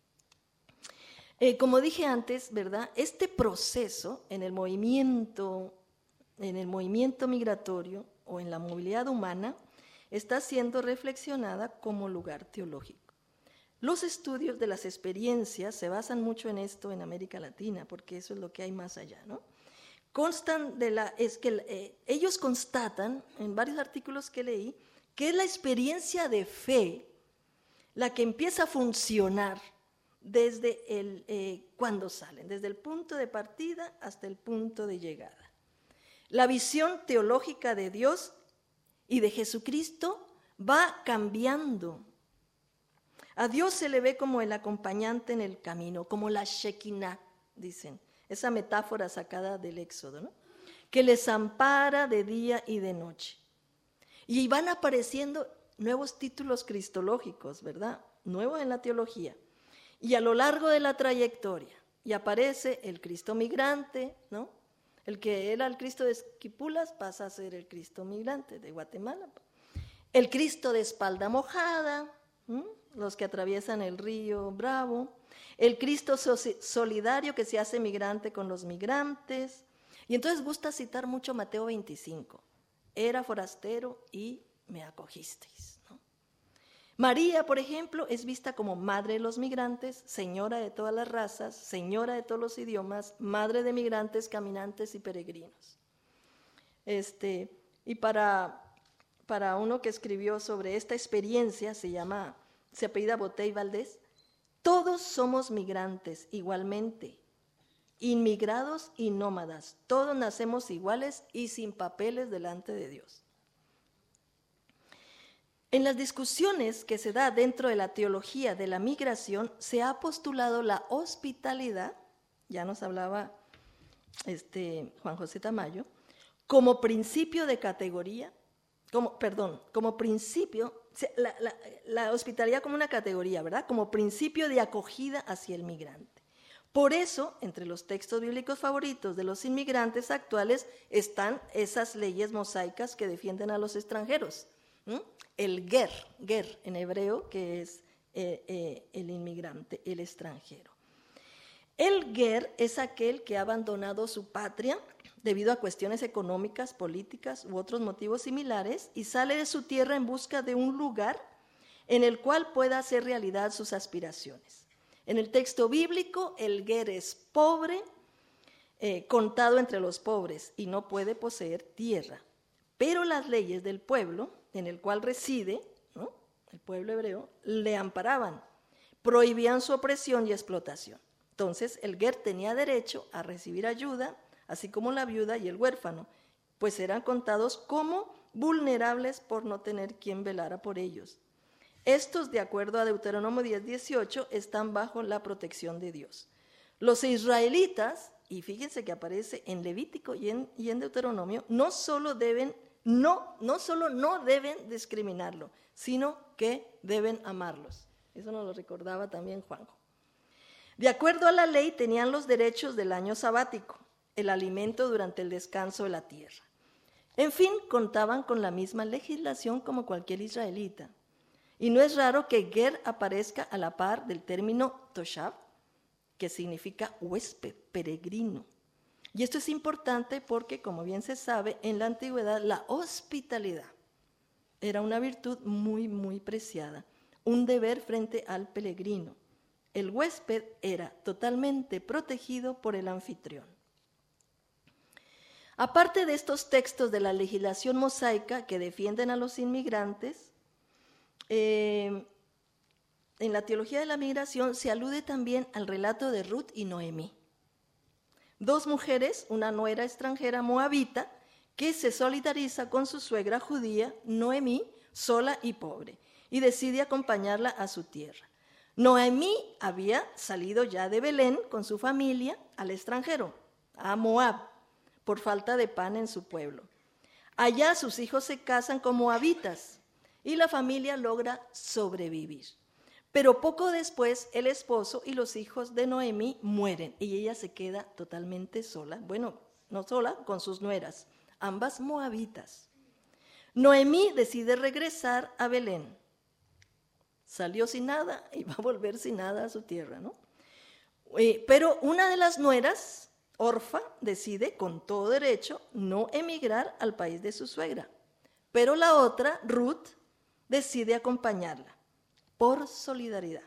Eh, como dije antes, ¿verdad? Este proceso en el movimiento, en el movimiento migratorio o en la movilidad humana está siendo reflexionada como lugar teológico. Los estudios de las experiencias se basan mucho en esto en América Latina, porque eso es lo que hay más allá, ¿no? Constan de la, es que eh, ellos constatan en varios artículos que leí que es la experiencia de fe la que empieza a funcionar desde el, eh, cuando salen, desde el punto de partida hasta el punto de llegada. La visión teológica de Dios y de Jesucristo va cambiando. A Dios se le ve como el acompañante en el camino, como la Shekinah, dicen, esa metáfora sacada del Éxodo, ¿no? Que les ampara de día y de noche. Y van apareciendo nuevos títulos cristológicos, ¿verdad? Nuevos en la teología. Y a lo largo de la trayectoria, y aparece el Cristo migrante, ¿no? El que era el Cristo de Esquipulas pasa a ser el Cristo migrante de Guatemala. El Cristo de espalda mojada, ¿m? Los que atraviesan el río Bravo. El Cristo so- solidario que se hace migrante con los migrantes. Y entonces gusta citar mucho Mateo veinticinco. Era forastero y me acogisteis, ¿no? María, por ejemplo, es vista como madre de los migrantes, señora de todas las razas, señora de todos los idiomas, madre de migrantes, caminantes y peregrinos. Este, y para, para uno que escribió sobre esta experiencia, se llama, se apellida Botey Valdés, todos somos migrantes igualmente, inmigrados y nómadas, todos nacemos iguales y sin papeles delante de Dios. En las discusiones que se da dentro de la teología de la migración se ha postulado la hospitalidad, ya nos hablaba este, Juan José Tamayo, como principio de categoría, como, perdón, como principio, la, la, la hospitalidad como una categoría, ¿verdad? Como principio de acogida hacia el migrante. Por eso, entre los textos bíblicos favoritos de los inmigrantes actuales están esas leyes mosaicas que defienden a los extranjeros. ¿Mm? El ger, ger en hebreo, que es eh, eh, el inmigrante, el extranjero. El ger es aquel que ha abandonado su patria debido a cuestiones económicas, políticas u otros motivos similares y sale de su tierra en busca de un lugar en el cual pueda hacer realidad sus aspiraciones. En el texto bíblico, el ger es pobre, eh, contado entre los pobres y no puede poseer tierra. Pero las leyes del pueblo en el cual reside, ¿no? El pueblo hebreo, le amparaban, prohibían su opresión y explotación. Entonces, el ger tenía derecho a recibir ayuda, así como la viuda y el huérfano, pues eran contados como vulnerables por no tener quien velara por ellos. Estos, de acuerdo a Deuteronomio diez dieciocho, están bajo la protección de Dios. Los israelitas, y fíjense que aparece en Levítico y en, y en Deuteronomio, no solo deben No, no solo no deben discriminarlo, sino que deben amarlos. Eso nos lo recordaba también Juanjo. De acuerdo a la ley, tenían los derechos del año sabático, el alimento durante el descanso de la tierra. En fin, contaban con la misma legislación como cualquier israelita. Y no es raro que ger aparezca a la par del término toshav, que significa huésped, peregrino. Y esto es importante porque, como bien se sabe, en la antigüedad la hospitalidad era una virtud muy, muy preciada, un deber frente al peregrino. El huésped era totalmente protegido por el anfitrión. Aparte de estos textos de la legislación mosaica que defienden a los inmigrantes, eh, en la teología de la migración se alude también al relato de Ruth y Noemí. Dos mujeres, una nuera extranjera moabita, que se solidariza con su suegra judía, Noemí, sola y pobre, y decide acompañarla a su tierra. Noemí había salido ya de Belén con su familia al extranjero, a Moab, por falta de pan en su pueblo. Allá sus hijos se casan con moabitas y la familia logra sobrevivir. Pero poco después el esposo y los hijos de Noemí mueren y ella se queda totalmente sola, bueno, no sola, con sus nueras, ambas moabitas. Noemí decide regresar a Belén. Salió sin nada y va a volver sin nada a su tierra, ¿no? Eh, pero una de las nueras, Orfa, decide con todo derecho no emigrar al país de su suegra. Pero la otra, Ruth, decide acompañarla por solidaridad.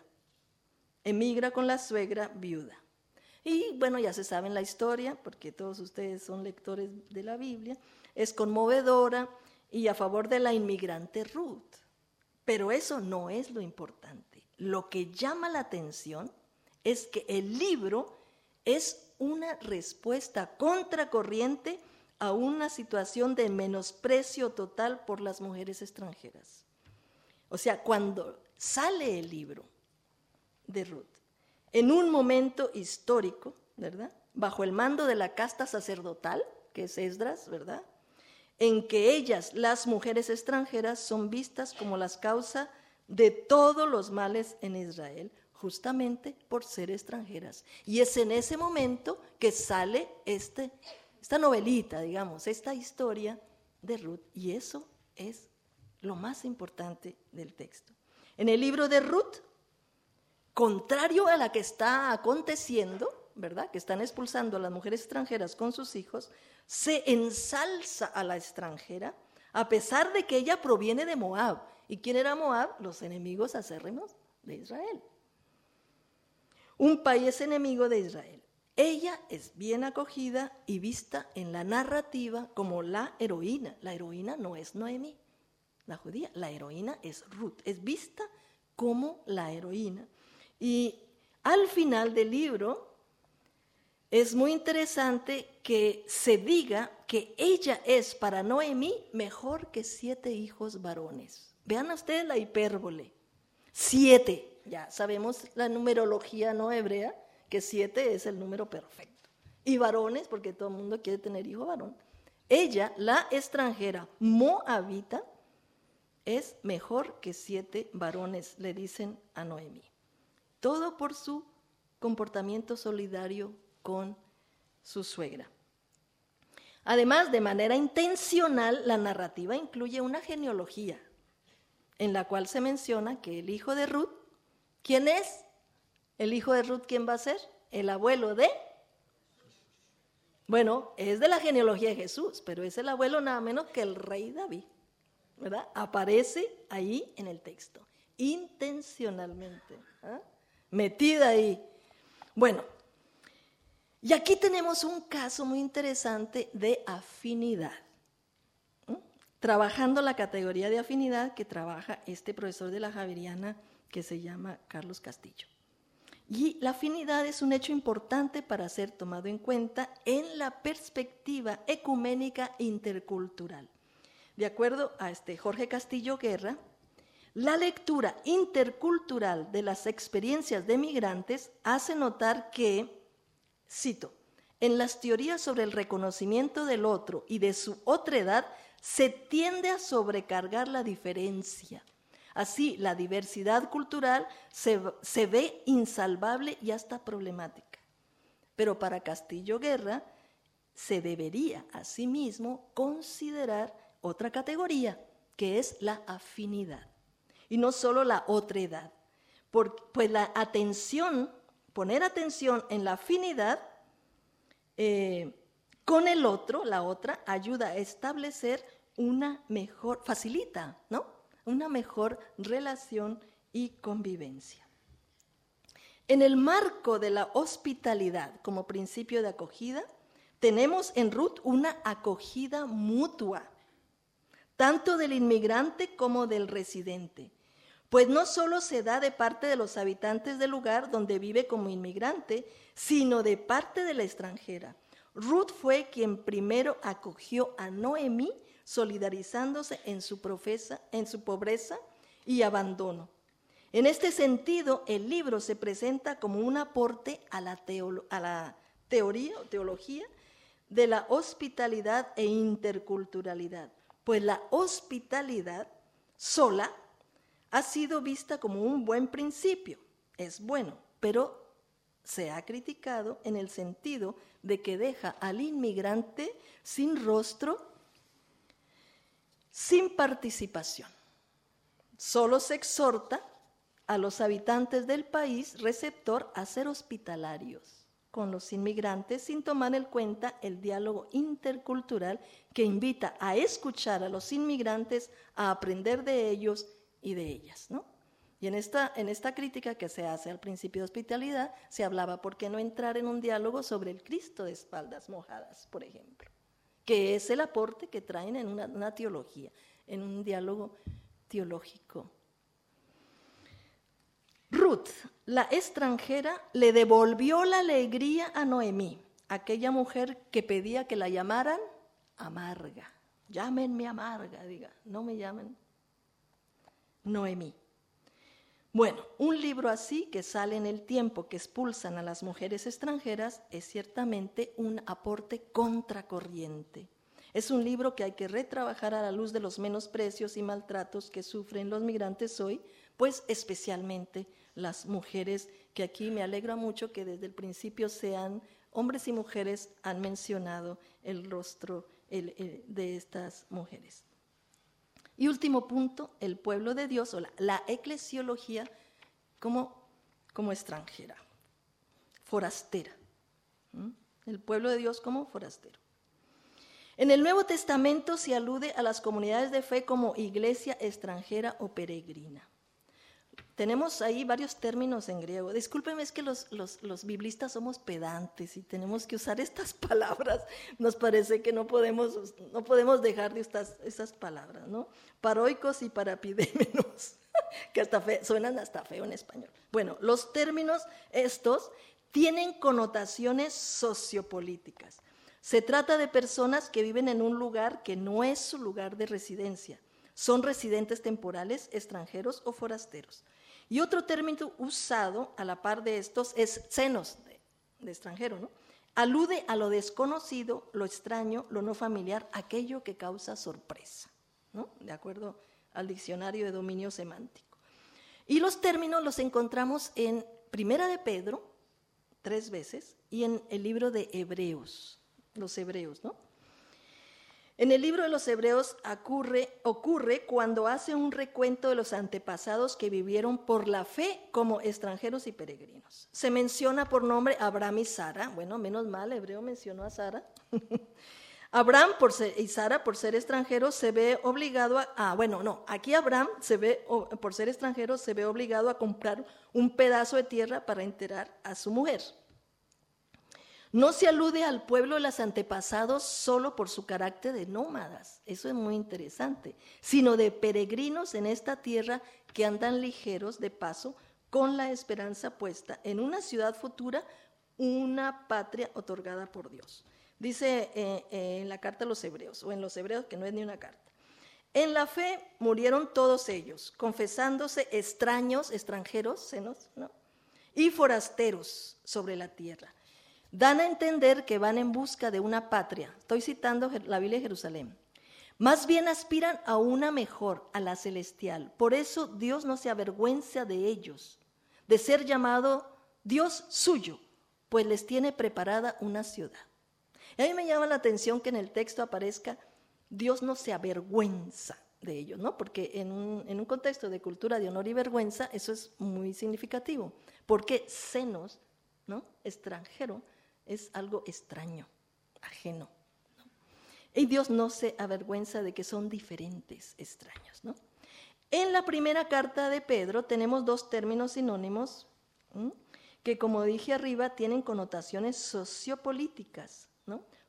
Emigra con la suegra viuda. Y bueno, ya se saben la historia, porque todos ustedes son lectores de la Biblia, es conmovedora y a favor de la inmigrante Ruth. Pero eso no es lo importante. Lo que llama la atención es que el libro es una respuesta contracorriente a una situación de menosprecio total por las mujeres extranjeras. O sea, cuando sale el libro de Ruth, en un momento histórico, ¿verdad?, bajo el mando de la casta sacerdotal, que es Esdras, ¿verdad?, en que ellas, las mujeres extranjeras, son vistas como las causas de todos los males en Israel, justamente por ser extranjeras. Y es en ese momento que sale este, esta novelita, digamos, esta historia de Ruth, y eso es lo más importante del texto. En el libro de Ruth, contrario a la que está aconteciendo, ¿verdad?, que están expulsando a las mujeres extranjeras con sus hijos, se ensalza a la extranjera, a pesar de que ella proviene de Moab. ¿Y quién era Moab? Los enemigos acérrimos de Israel. Un país enemigo de Israel. Ella es bien acogida y vista en la narrativa como la heroína. La heroína no es Noemí, la judía, la heroína es Ruth, es vista como la heroína. Y al final del libro es muy interesante que se diga que ella es para Noemí mejor que siete hijos varones. Vean ustedes la hipérbole. Siete, ya sabemos la numerología no hebrea, que siete es el número perfecto. Y varones, porque todo el mundo quiere tener hijo varón. Ella, la extranjera moabita, es mejor que siete varones, le dicen a Noemí. Todo por su comportamiento solidario con su suegra. Además, de manera intencional, la narrativa incluye una genealogía en la cual se menciona que el hijo de Ruth, ¿quién es? El hijo de Ruth, ¿quién va a ser? El abuelo de... Bueno, es de la genealogía de Jesús, pero es el abuelo nada menos que el rey David, ¿verdad? Aparece ahí en el texto, intencionalmente, ¿eh? Metida ahí. Bueno, y aquí tenemos un caso muy interesante de afinidad. ¿Mm? Trabajando la categoría de afinidad que trabaja este profesor de la Javeriana que se llama Carlos Castillo. Y la afinidad es un hecho importante para ser tomado en cuenta en la perspectiva ecuménica intercultural. De acuerdo a este Jorge Castillo Guerra, la lectura intercultural de las experiencias de migrantes hace notar que, cito, en las teorías sobre el reconocimiento del otro y de su otredad se tiende a sobrecargar la diferencia. Así, la diversidad cultural se, se ve insalvable y hasta problemática. Pero para Castillo Guerra se debería, asimismo, considerar otra categoría, que es la afinidad. Y no solo la otredad, por, pues la atención, poner atención en la afinidad eh, con el otro, la otra, ayuda a establecer una mejor, facilita, ¿no?, una mejor relación y convivencia. En el marco de la hospitalidad como principio de acogida, tenemos en Ruth una acogida mutua, tanto del inmigrante como del residente. Pues no solo se da de parte de los habitantes del lugar donde vive como inmigrante, sino de parte de la extranjera. Ruth fue quien primero acogió a Noemí, solidarizándose en su, profesa, en su pobreza y abandono. En este sentido, el libro se presenta como un aporte a la, teolo, a la teoría o teología de la hospitalidad e interculturalidad, pues la hospitalidad sola ha sido vista como un buen principio, es bueno, pero se ha criticado en el sentido de que deja al inmigrante sin rostro, sin participación. Solo se exhorta a los habitantes del país receptor a ser hospitalarios con los inmigrantes sin tomar en cuenta el diálogo intercultural que invita a escuchar a los inmigrantes, a aprender de ellos y de ellas, ¿no? Y en esta, en esta crítica que se hace al principio de hospitalidad, se hablaba por qué no entrar en un diálogo sobre el Cristo de espaldas mojadas, por ejemplo, que es el aporte que traen en una, una teología, en un diálogo teológico. Ruth, la extranjera, le devolvió la alegría a Noemí, aquella mujer que pedía que la llamaran amarga. Llámenme amarga, diga, no me llamen Noemí. Bueno, un libro así que sale en el tiempo que expulsan a las mujeres extranjeras es ciertamente un aporte contracorriente. Es un libro que hay que retrabajar a la luz de los menosprecios y maltratos que sufren los migrantes hoy, pues especialmente las mujeres, que aquí me alegra mucho que desde el principio sean hombres y mujeres han mencionado el rostro el, el, de estas mujeres. Y último punto, el pueblo de Dios o la, la eclesiología como, como extranjera, forastera. ¿Mm? El pueblo de Dios como forastero. En el Nuevo Testamento se alude a las comunidades de fe como iglesia extranjera o peregrina. Tenemos ahí varios términos en griego. Discúlpenme, es que los, los, los biblistas somos pedantes y tenemos que usar estas palabras. Nos parece que no podemos, no podemos dejar de estas, estas palabras, ¿no? Paroikos y parapidémenos, que hasta fe, suenan hasta feo en español. Bueno, los términos estos tienen connotaciones sociopolíticas. Se trata de personas que viven en un lugar que no es su lugar de residencia. Son residentes temporales, extranjeros o forasteros. Y otro término usado a la par de estos es xenos, de, de extranjero, ¿no? Alude a lo desconocido, lo extraño, lo no familiar, aquello que causa sorpresa, ¿no? De acuerdo al diccionario de dominio semántico. Y los términos los encontramos en Primera de Pedro, tres veces, y en el libro de Hebreos, los Hebreos, ¿no? En el libro de los Hebreos ocurre, ocurre cuando hace un recuento de los antepasados que vivieron por la fe como extranjeros y peregrinos. Se menciona por nombre Abraham y Sara. Bueno, menos mal, Hebreo mencionó a Sara. Abraham por ser, y Sara, por ser extranjeros, se ve obligado a... Ah, bueno, no, aquí Abraham, se ve, por ser extranjero, se ve obligado a comprar un pedazo de tierra para enterrar a su mujer. No se alude al pueblo de los antepasados solo por su carácter de nómadas, eso es muy interesante, sino de peregrinos en esta tierra que andan ligeros de paso con la esperanza puesta en una ciudad futura, una patria otorgada por Dios. Dice eh, eh, en la carta a los Hebreos, o en los Hebreos, que no es ni una carta. En la fe murieron todos ellos, confesándose extraños, extranjeros, senos, ¿no? Y forasteros sobre la tierra. Dan a entender que van en busca de una patria. Estoy citando la Biblia de Jerusalén. Más bien aspiran a una mejor, a la celestial. Por eso Dios no se avergüenza de ellos, de ser llamado Dios suyo, pues les tiene preparada una ciudad. Y a mí me llama la atención que en el texto aparezca Dios no se avergüenza de ellos, ¿no? Porque en un, en un contexto de cultura de honor y vergüenza eso es muy significativo. Porque senos, ¿no? Extranjero, es algo extraño, ajeno, ¿no? Y Dios no se avergüenza de que son diferentes, extraños, ¿no? En la primera carta de Pedro tenemos dos términos sinónimos ¿m? que, como dije arriba, tienen connotaciones sociopolíticas, ¿no?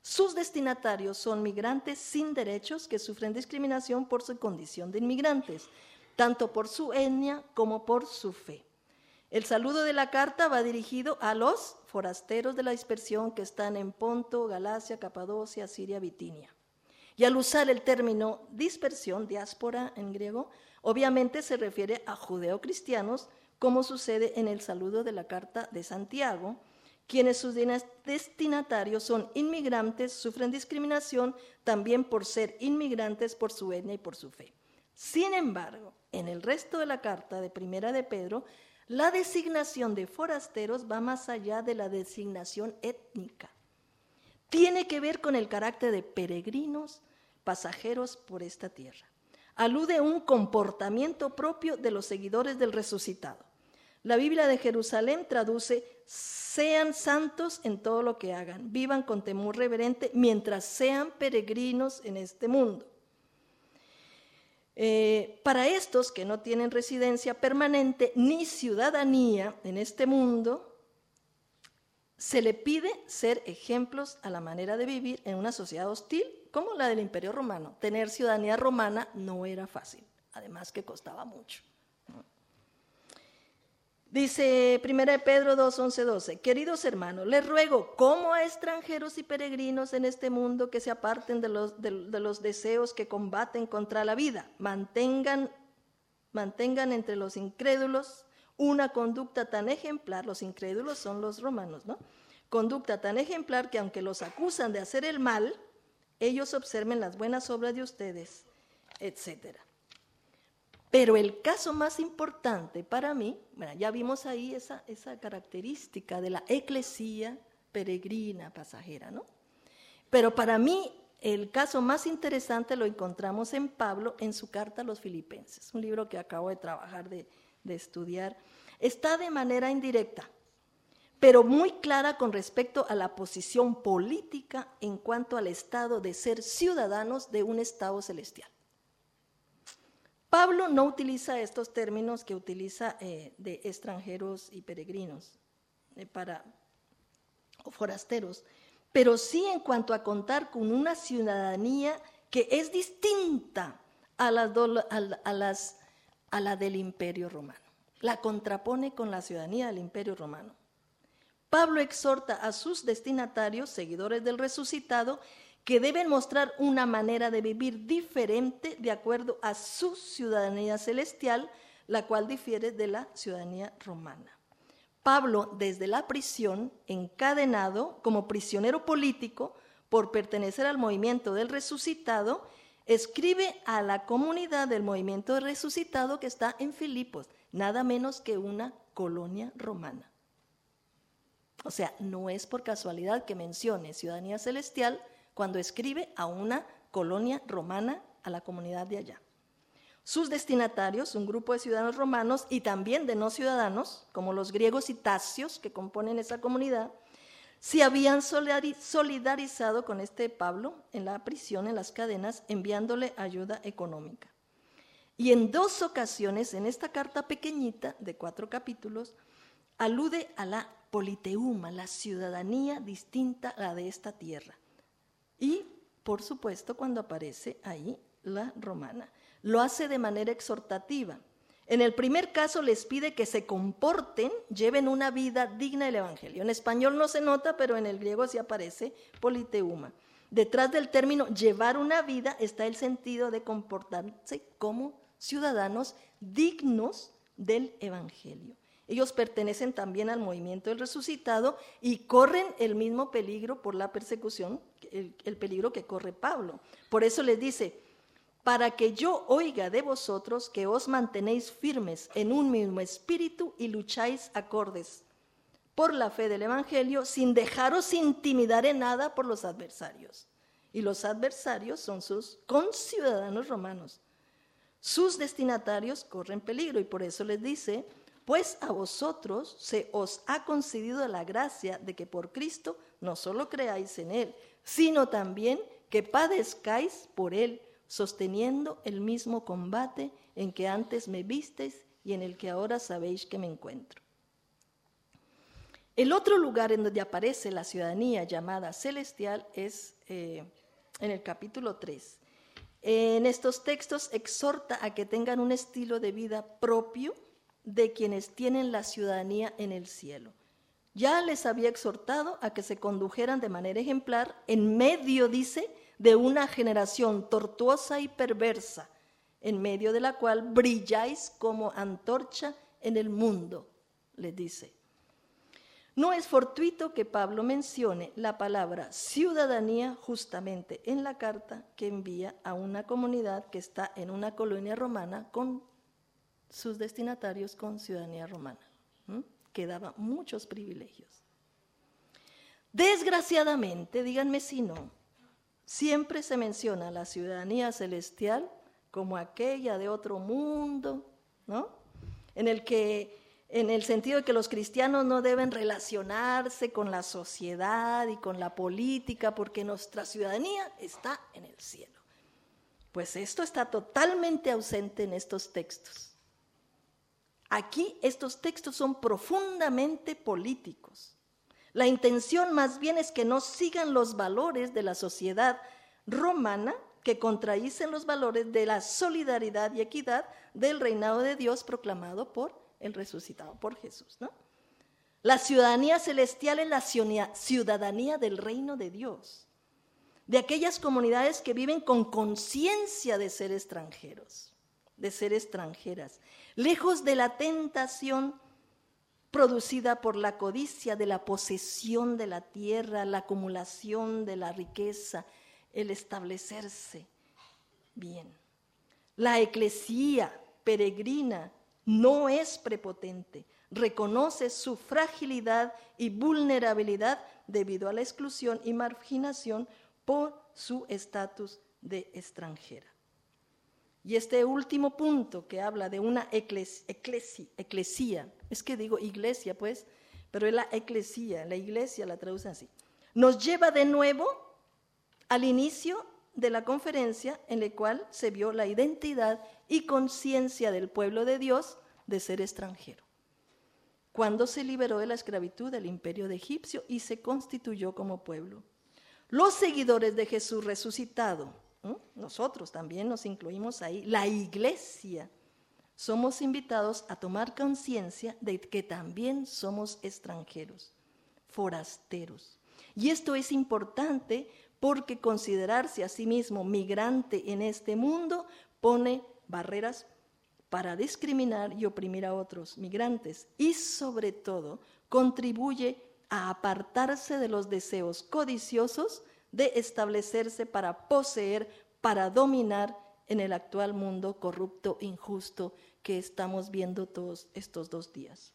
Sus destinatarios son migrantes sin derechos que sufren discriminación por su condición de inmigrantes, tanto por su etnia como por su fe. El saludo de la carta va dirigido a los forasteros de la dispersión que están en Ponto, Galacia, Capadocia, Siria, Bitinia. Y al usar el término dispersión, diáspora en griego, obviamente se refiere a judeocristianos, como sucede en el saludo de la carta de Santiago, quienes sus destinatarios son inmigrantes, sufren discriminación también por ser inmigrantes por su etnia y por su fe. Sin embargo, en el resto de la carta de Primera de Pedro, la designación de forasteros va más allá de la designación étnica. Tiene que ver con el carácter de peregrinos, pasajeros por esta tierra. Alude a un comportamiento propio de los seguidores del resucitado. La Biblia de Jerusalén traduce: sean santos en todo lo que hagan, vivan con temor reverente mientras sean peregrinos en este mundo. Eh, para estos que no tienen residencia permanente ni ciudadanía en este mundo, se le pide ser ejemplos a la manera de vivir en una sociedad hostil como la del Imperio Romano. Tener ciudadanía romana no era fácil, además que costaba mucho. Dice Primera de Pedro dos, once, doce, queridos hermanos, les ruego como a extranjeros y peregrinos en este mundo que se aparten de los, de, de los deseos que combaten contra la vida, mantengan, mantengan entre los incrédulos una conducta tan ejemplar, los incrédulos son los romanos, ¿no? Conducta tan ejemplar que aunque los acusan de hacer el mal, ellos observen las buenas obras de ustedes, etcétera. Pero el caso más importante para mí, bueno, ya vimos ahí esa, esa característica de la eclesía peregrina, pasajera, ¿no? Pero para mí el caso más interesante lo encontramos en Pablo en su carta a los Filipenses, un libro que acabo de trabajar, de, de estudiar. Está de manera indirecta, pero muy clara con respecto a la posición política en cuanto al estado de ser ciudadanos de un estado celestial. Pablo no utiliza estos términos que utiliza eh, de extranjeros y peregrinos eh, para, o forasteros, pero sí en cuanto a contar con una ciudadanía que es distinta a, las do, a, a, las, a la del Imperio Romano. La contrapone con la ciudadanía del Imperio Romano. Pablo exhorta a sus destinatarios, seguidores del resucitado, que deben mostrar una manera de vivir diferente de acuerdo a su ciudadanía celestial, la cual difiere de la ciudadanía romana. Pablo, desde la prisión, encadenado como prisionero político por pertenecer al movimiento del resucitado, escribe a la comunidad del movimiento del resucitado que está en Filipos, nada menos que una colonia romana. O sea, no es por casualidad que mencione ciudadanía celestial cuando escribe a una colonia romana, a la comunidad de allá. Sus destinatarios, un grupo de ciudadanos romanos y también de no ciudadanos, como los griegos y tasios que componen esa comunidad, se habían solidarizado con este Pablo en la prisión, en las cadenas, enviándole ayuda económica. Y en dos ocasiones, en esta carta pequeñita de cuatro capítulos, alude a la politeuma, la ciudadanía distinta a la de esta tierra. Y, por supuesto, cuando aparece ahí la romana. Lo hace de manera exhortativa. En el primer caso les pide que se comporten, lleven una vida digna del Evangelio. En español no se nota, pero en el griego sí aparece politeuma. Detrás del término llevar una vida está el sentido de comportarse como ciudadanos dignos del Evangelio. Ellos pertenecen también al movimiento del resucitado y corren el mismo peligro por la persecución, el, el peligro que corre Pablo. Por eso les dice, para que yo oiga de vosotros que os mantenéis firmes en un mismo espíritu y lucháis acordes por la fe del Evangelio, sin dejaros intimidar en nada por los adversarios. Y los adversarios son sus conciudadanos romanos. Sus destinatarios corren peligro y por eso les dice, pues a vosotros se os ha concedido la gracia de que por Cristo no solo creáis en Él, sino también que padezcáis por Él, sosteniendo el mismo combate en que antes me visteis y en el que ahora sabéis que me encuentro. El otro lugar en donde aparece la ciudadanía llamada celestial es eh, en el capítulo tres. En estos textos exhorta a que tengan un estilo de vida propio de quienes tienen la ciudadanía en el cielo. Ya les había exhortado a que se condujeran de manera ejemplar en medio, dice, de una generación tortuosa y perversa, en medio de la cual brilláis como antorcha en el mundo, les dice. No es fortuito que Pablo mencione la palabra ciudadanía justamente en la carta que envía a una comunidad que está en una colonia romana con sus destinatarios con ciudadanía romana, ¿m? que daba muchos privilegios. Desgraciadamente, díganme si no, siempre se menciona la ciudadanía celestial como aquella de otro mundo, ¿no? En el que, en el sentido de que los cristianos no deben relacionarse con la sociedad y con la política, porque nuestra ciudadanía está en el cielo. Pues esto está totalmente ausente en estos textos. Aquí estos textos son profundamente políticos. La intención más bien es que no sigan los valores de la sociedad romana, que contradicen los valores de la solidaridad y equidad del reinado de Dios proclamado por el resucitado, por Jesús, ¿no? La ciudadanía celestial es la ciudadanía del reino de Dios, de aquellas comunidades que viven con conciencia de ser extranjeros, de ser extranjeras, lejos de la tentación producida por la codicia de la posesión de la tierra, la acumulación de la riqueza, el establecerse bien. La eclesía peregrina no es prepotente, reconoce su fragilidad y vulnerabilidad debido a la exclusión y marginación por su estatus de extranjera. Y este último punto que habla de una eclesi- eclesi- eclesía, es que digo iglesia pues, pero es la eclesía, la iglesia la traducen así, nos lleva de nuevo al inicio de la conferencia en la cual se vio la identidad y conciencia del pueblo de Dios de ser extranjero, cuando se liberó de la esclavitud del imperio de egipcio y se constituyó como pueblo. Los seguidores de Jesús resucitado, ¿eh? nosotros también nos incluimos ahí, la iglesia, somos invitados a tomar conciencia de que también somos extranjeros, forasteros. Y esto es importante porque considerarse a sí mismo migrante en este mundo pone barreras para discriminar y oprimir a otros migrantes y sobre todo contribuye a apartarse de los deseos codiciosos de establecerse para poseer, para dominar en el actual mundo corrupto, injusto que estamos viendo todos estos dos días.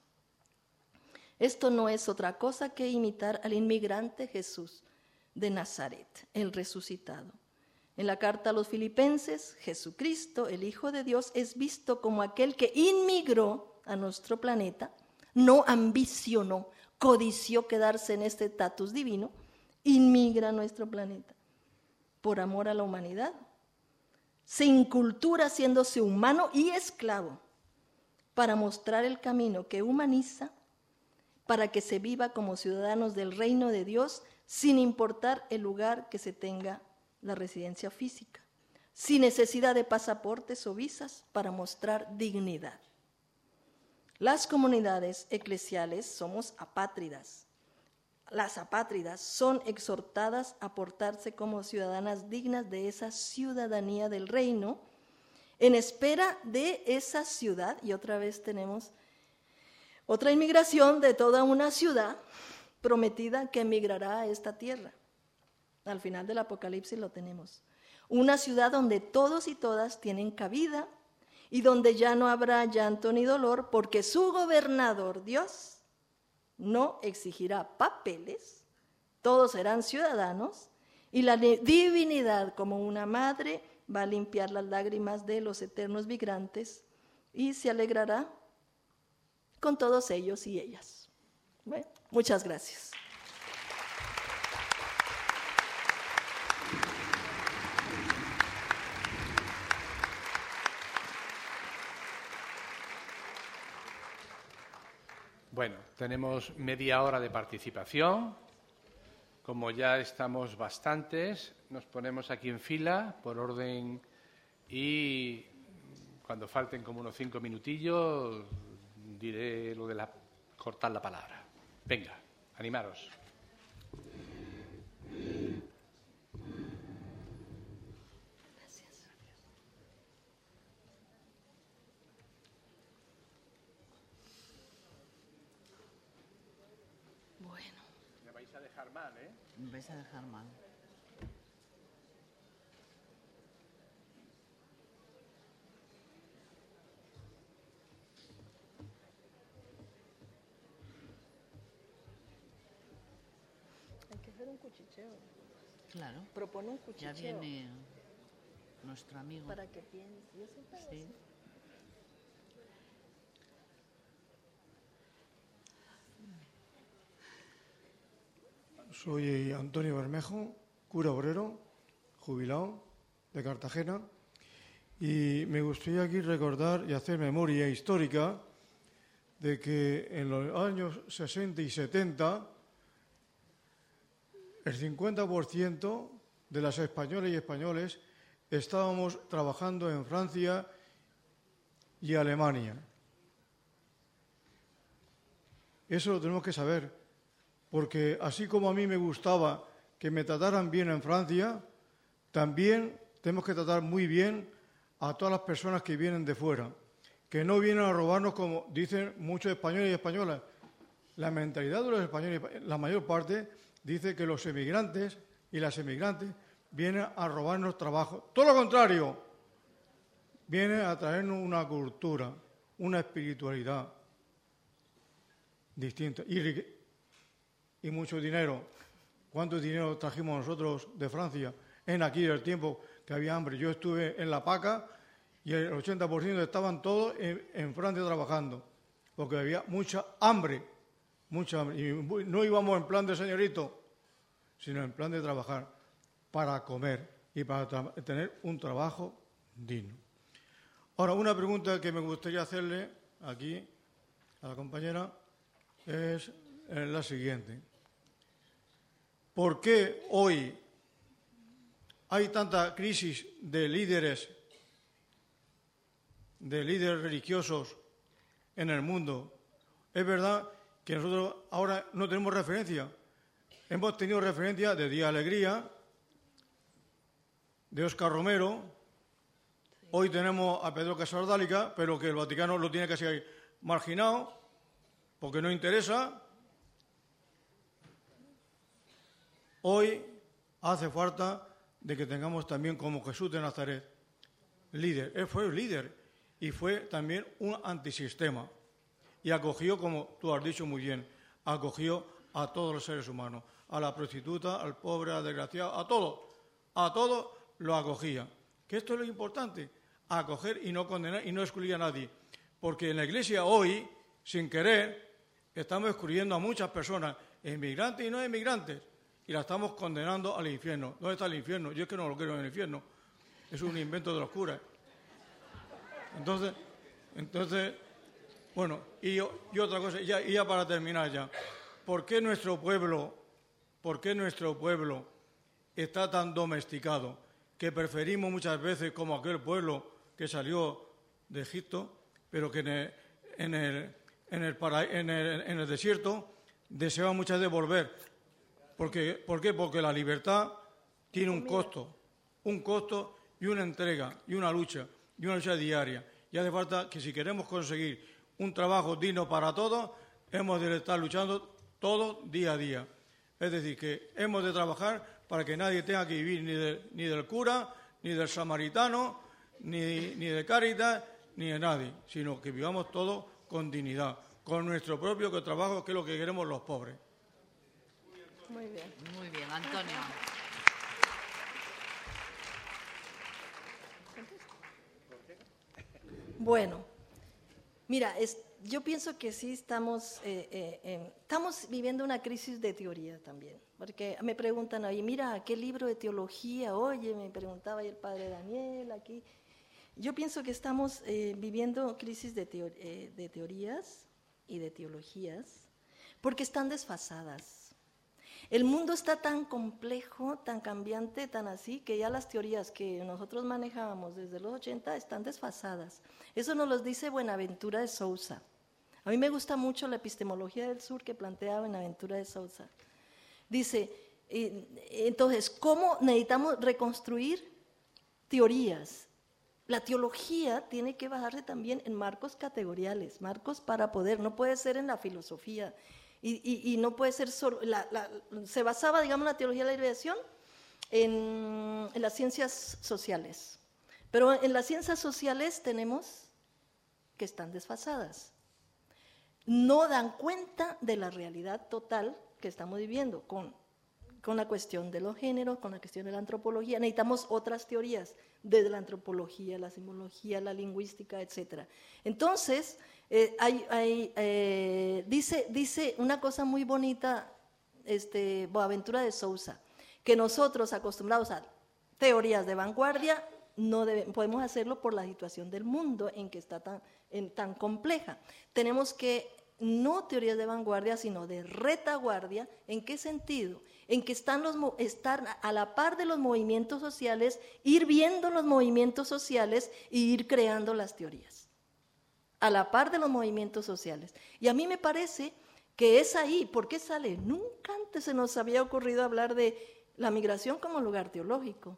Esto no es otra cosa que imitar al inmigrante Jesús de Nazaret, el resucitado. En la carta a los Filipenses, Jesucristo, el Hijo de Dios, es visto como aquel que inmigró a nuestro planeta, no ambicionó, codició quedarse en este estatus divino, inmigra a nuestro planeta por amor a la humanidad. Se incultura haciéndose humano y esclavo para mostrar el camino que humaniza, para que se viva como ciudadanos del reino de Dios sin importar el lugar que se tenga la residencia física, sin necesidad de pasaportes o visas para mostrar dignidad. Las comunidades eclesiales somos apátridas. Las apátridas son exhortadas a portarse como ciudadanas dignas de esa ciudadanía del reino, en espera de esa ciudad, y otra vez tenemos otra inmigración de toda una ciudad prometida que emigrará a esta tierra. Al final del Apocalipsis lo tenemos. Una ciudad donde todos y todas tienen cabida y donde ya no habrá llanto ni dolor porque su gobernador, Dios, no exigirá papeles, todos serán ciudadanos y la divinidad como una madre va a limpiar las lágrimas de los eternos migrantes y se alegrará con todos ellos y ellas. Bueno, muchas gracias. Bueno, tenemos media hora de participación. Como ya estamos bastantes, nos ponemos aquí en fila por orden y cuando falten como unos cinco minutillos diré lo de la, cortar la palabra. Venga, animaros. Mal, ¿eh? Me vais a dejar mal. Hay que hacer un cuchicheo. Claro. Propone un cuchicheo. Ya viene nuestro amigo. Para que piense. Yo siempre hago Sí. así. Soy Antonio Bermejo, cura obrero, jubilado de Cartagena, y me gustaría aquí recordar y hacer memoria histórica de que en los años sesenta y setenta el cincuenta por ciento de las españolas y españoles estábamos trabajando en Francia y Alemania. Eso lo tenemos que saber, porque así como a mí me gustaba que me trataran bien en Francia, también tenemos que tratar muy bien a todas las personas que vienen de fuera, que no vienen a robarnos como dicen muchos españoles y españolas. La mentalidad de los españoles, la mayor parte, dice que los emigrantes y las emigrantes vienen a robarnos trabajo. Todo lo contrario, vienen a traernos una cultura, una espiritualidad distinta y, y mucho dinero. ¿Cuánto dinero trajimos nosotros de Francia en aquí el tiempo que había hambre? Yo estuve en La Paca y el ochenta por ciento estaban todos en, en Francia trabajando, porque había mucha hambre, mucha hambre. Y no íbamos en plan de señorito, sino en plan de trabajar para comer y para tener un trabajo digno. Ahora, una pregunta que me gustaría hacerle aquí a la compañera es la siguiente. ¿Por qué hoy hay tanta crisis de líderes, de líderes religiosos en el mundo? Es verdad que nosotros ahora no tenemos referencia. Hemos tenido referencia de Día de Alegría, de Óscar Romero. Hoy tenemos a Pedro Casaldáliga, pero que el Vaticano lo tiene casi marginado porque no interesa. Hoy hace falta de que tengamos también como Jesús de Nazaret, líder. Él fue el líder y fue también un antisistema. Y acogió, como tú has dicho muy bien, acogió a todos los seres humanos, a la prostituta, al pobre, al desgraciado, a todo, a todo lo acogía. Que esto es lo importante, acoger y no condenar y no excluir a nadie. Porque en la Iglesia hoy, sin querer, estamos excluyendo a muchas personas, inmigrantes y no inmigrantes, y la estamos condenando al infierno. ¿Dónde está el infierno? Yo es que no lo quiero en el infierno. Es un invento de los curas. Entonces, entonces bueno, y, yo, y otra cosa, y ya, y ya para terminar ya. ¿Por qué nuestro pueblo, por qué nuestro pueblo está tan domesticado que preferimos muchas veces como aquel pueblo que salió de Egipto, pero que en el, en el, en el, para, en el, en el desierto deseaba muchas veces volver? Porque, ¿Por qué? Porque la libertad tiene un costo, un costo y una entrega, y una lucha, y una lucha diaria. Y hace falta que si queremos conseguir un trabajo digno para todos, hemos de estar luchando todos día a día. Es decir, que hemos de trabajar para que nadie tenga que vivir ni, de, ni del cura, ni del samaritano, ni, ni de Cáritas, ni de nadie, sino que vivamos todos con dignidad, con nuestro propio trabajo, que es lo que queremos los pobres. Muy bien. Muy bien, Antonio. Bueno, mira, es, yo pienso que sí estamos, eh, eh, eh, estamos viviendo una crisis de teoría también, porque me preguntan, oye, mira, ¿qué libro de teología? Oye, me preguntaba el padre Daniel aquí. Yo pienso que estamos eh, viviendo crisis de, teo, eh, de teorías y de teologías porque están desfasadas. El mundo está tan complejo, tan cambiante, tan así, que ya las teorías que nosotros manejábamos desde los ochenta están desfasadas. Eso nos lo dice Buenaventura de Sousa. A mí me gusta mucho la epistemología del sur que plantea Buenaventura de Sousa. Dice, entonces, ¿cómo necesitamos reconstruir teorías? La teología tiene que basarse también en marcos categoriales, marcos para poder, no puede ser en la filosofía. Y, y, y no puede ser solo, la, la, se basaba, digamos, la teología de la liberación en, en las ciencias sociales. Pero en las ciencias sociales tenemos que están desfasadas. No dan cuenta de la realidad total que estamos viviendo con, con la cuestión de los géneros, con la cuestión de la antropología. Necesitamos otras teorías, desde la antropología, la simbología, la lingüística, etcétera. Entonces, eh, hay, hay, eh, dice, dice una cosa muy bonita, este, Boaventura de Sousa, que nosotros acostumbrados a teorías de vanguardia, no debe, podemos hacerlo por la situación del mundo en que está tan, en, tan compleja. Tenemos que, no teorías de vanguardia, sino de retaguardia. ¿En qué sentido? En que están los, estar a la par de los movimientos sociales, ir viendo los movimientos sociales y ir creando las teorías. A la par de los movimientos sociales. Y a mí me parece que es ahí. ¿Por qué sale? Nunca antes se nos había ocurrido hablar de la migración como lugar teológico.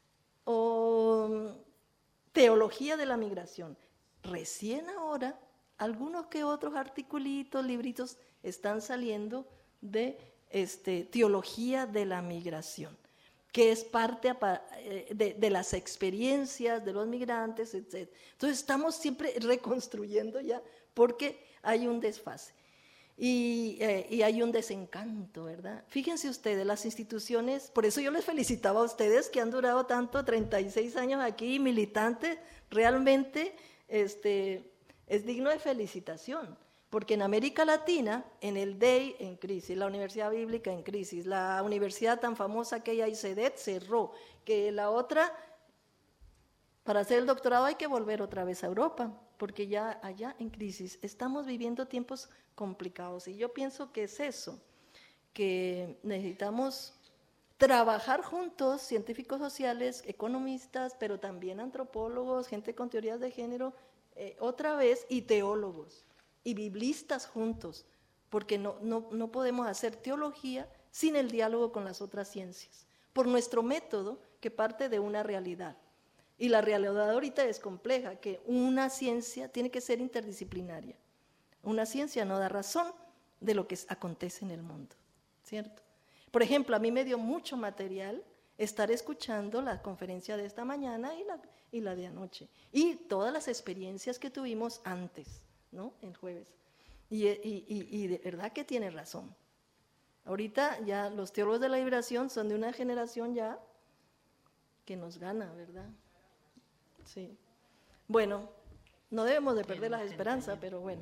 O teología de la migración. Recién ahora, algunos que otros articulitos, libritos, están saliendo de este, teología de la migración, que es parte de, de las experiencias de los migrantes, etcétera. Entonces estamos siempre reconstruyendo ya, porque hay un desfase. Y, eh, y hay un desencanto, ¿verdad? Fíjense ustedes, las instituciones, por eso yo les felicitaba a ustedes que han durado tanto, treinta y seis años aquí, militantes, realmente este, es digno de felicitación, porque en América Latina, en el D E I en crisis, la Universidad Bíblica en crisis, la universidad tan famosa que hay, C E D E T, cerró, que la otra, para hacer el doctorado hay que volver otra vez a Europa, porque ya allá en crisis estamos viviendo tiempos complicados. Y yo pienso que es eso, que necesitamos trabajar juntos, científicos sociales, economistas, pero también antropólogos, gente con teorías de género, eh, otra vez, y teólogos, y biblistas juntos, porque no, no, no podemos hacer teología sin el diálogo con las otras ciencias, por nuestro método que parte de una realidad. Y la realidad ahorita es compleja, que una ciencia tiene que ser interdisciplinaria. Una ciencia no da razón de lo que acontece en el mundo, ¿cierto? Por ejemplo, a mí me dio mucho material estar escuchando la conferencia de esta mañana y la, y la de anoche, y todas las experiencias que tuvimos antes, ¿no? El jueves. Y, y, y, y de verdad que tiene razón. Ahorita ya los teólogos de la liberación son de una generación ya que nos gana, ¿verdad? Sí. Bueno, no debemos de perder las esperanzas, pero bueno.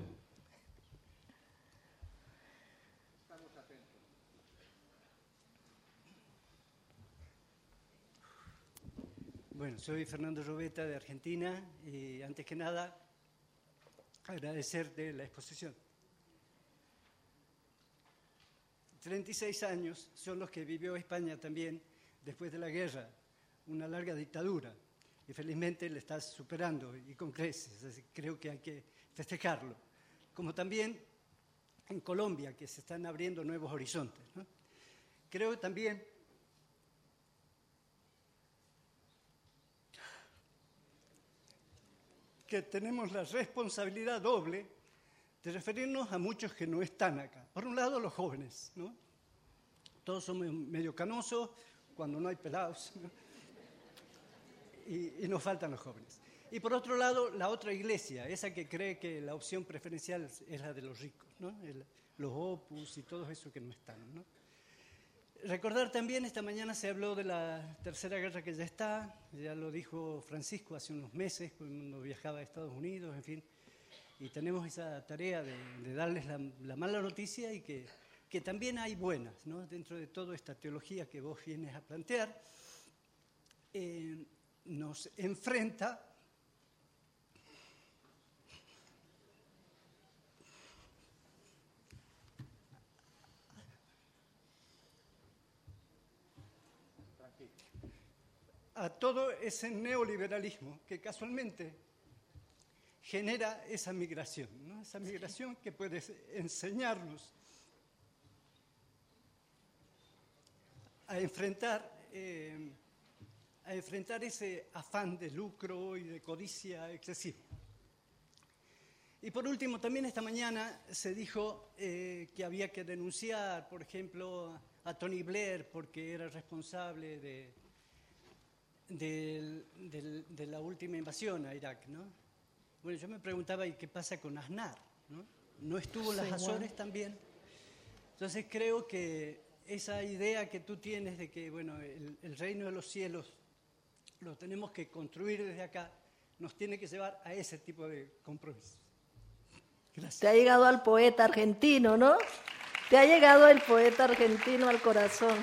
Bueno, soy Fernando Robeta de Argentina y antes que nada agradecer de la exposición. treinta y seis años son los que vivió España también después de la guerra, una larga dictadura. Y felizmente le está superando y con creces, así que creo que hay que festejarlo. Como también en Colombia, que se están abriendo nuevos horizontes, ¿no? Creo también que tenemos la responsabilidad doble de referirnos a muchos que no están acá. Por un lado, los jóvenes, ¿no? Todos somos medio canosos cuando no hay pelados, ¿no? Y, y nos faltan los jóvenes. Y por otro lado, la otra iglesia, esa que cree que la opción preferencial es la de los ricos, ¿no? El, los opus y todo eso que no están, ¿no? Recordar también, esta mañana se habló de la tercera guerra que ya está, ya lo dijo Francisco hace unos meses cuando viajaba a Estados Unidos, en fin, y tenemos esa tarea de, de darles la, la mala noticia y que, que también hay buenas, ¿no? Dentro de toda esta teología que vos vienes a plantear, eh, nos enfrenta a todo ese neoliberalismo que casualmente genera esa migración, ¿no? Esa migración que puede enseñarnos a enfrentar, eh, a enfrentar ese afán de lucro y de codicia excesivo. Y por último, también esta mañana se dijo eh, que había que denunciar, por ejemplo, a Tony Blair porque era responsable de, de, de, de la última invasión a Irak, ¿no? Bueno, yo me preguntaba, ¿y qué pasa con Aznar? ¿No, ¿No estuvo en las Sí, Azores bueno. también? Entonces creo que esa idea que tú tienes de que, bueno, el, el reino de los cielos lo tenemos que construir desde acá, nos tiene que llevar a ese tipo de compromiso. Gracias. Te ha llegado al poeta argentino, ¿no? Te ha llegado el poeta argentino al corazón.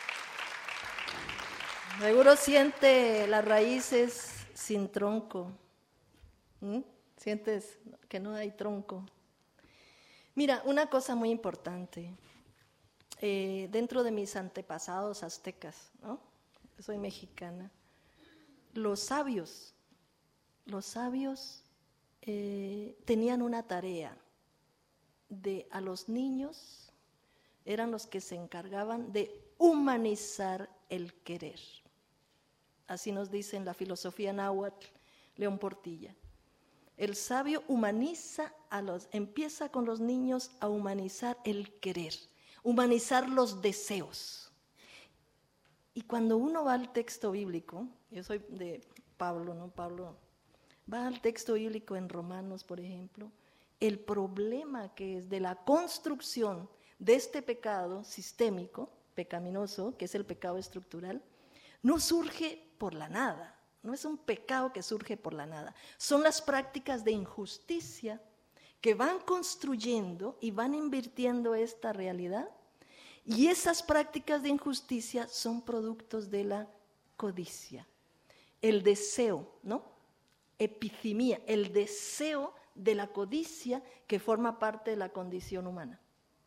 Seguro siente las raíces sin tronco. ¿Mm? Sientes que no hay tronco. Mira, una cosa muy importante. Eh, dentro de mis antepasados aztecas, ¿no? Soy mexicana. Los sabios, los sabios eh, tenían una tarea de a los niños, eran los que se encargaban de humanizar el querer. Así nos dice en la filosofía náhuatl León Portilla. El sabio humaniza a los, empieza con los niños a humanizar el querer, humanizar los deseos. Y cuando uno va al texto bíblico, yo soy de Pablo, ¿no? Pablo va al texto bíblico en Romanos, por ejemplo, el problema que es de la construcción de este pecado sistémico, pecaminoso, que es el pecado estructural, no surge por la nada. No es un pecado que surge por la nada. Son las prácticas de injusticia que van construyendo y van invirtiendo esta realidad. Y esas prácticas de injusticia son productos de la codicia. El deseo, ¿no? Epithimia, el deseo de la codicia que forma parte de la condición humana.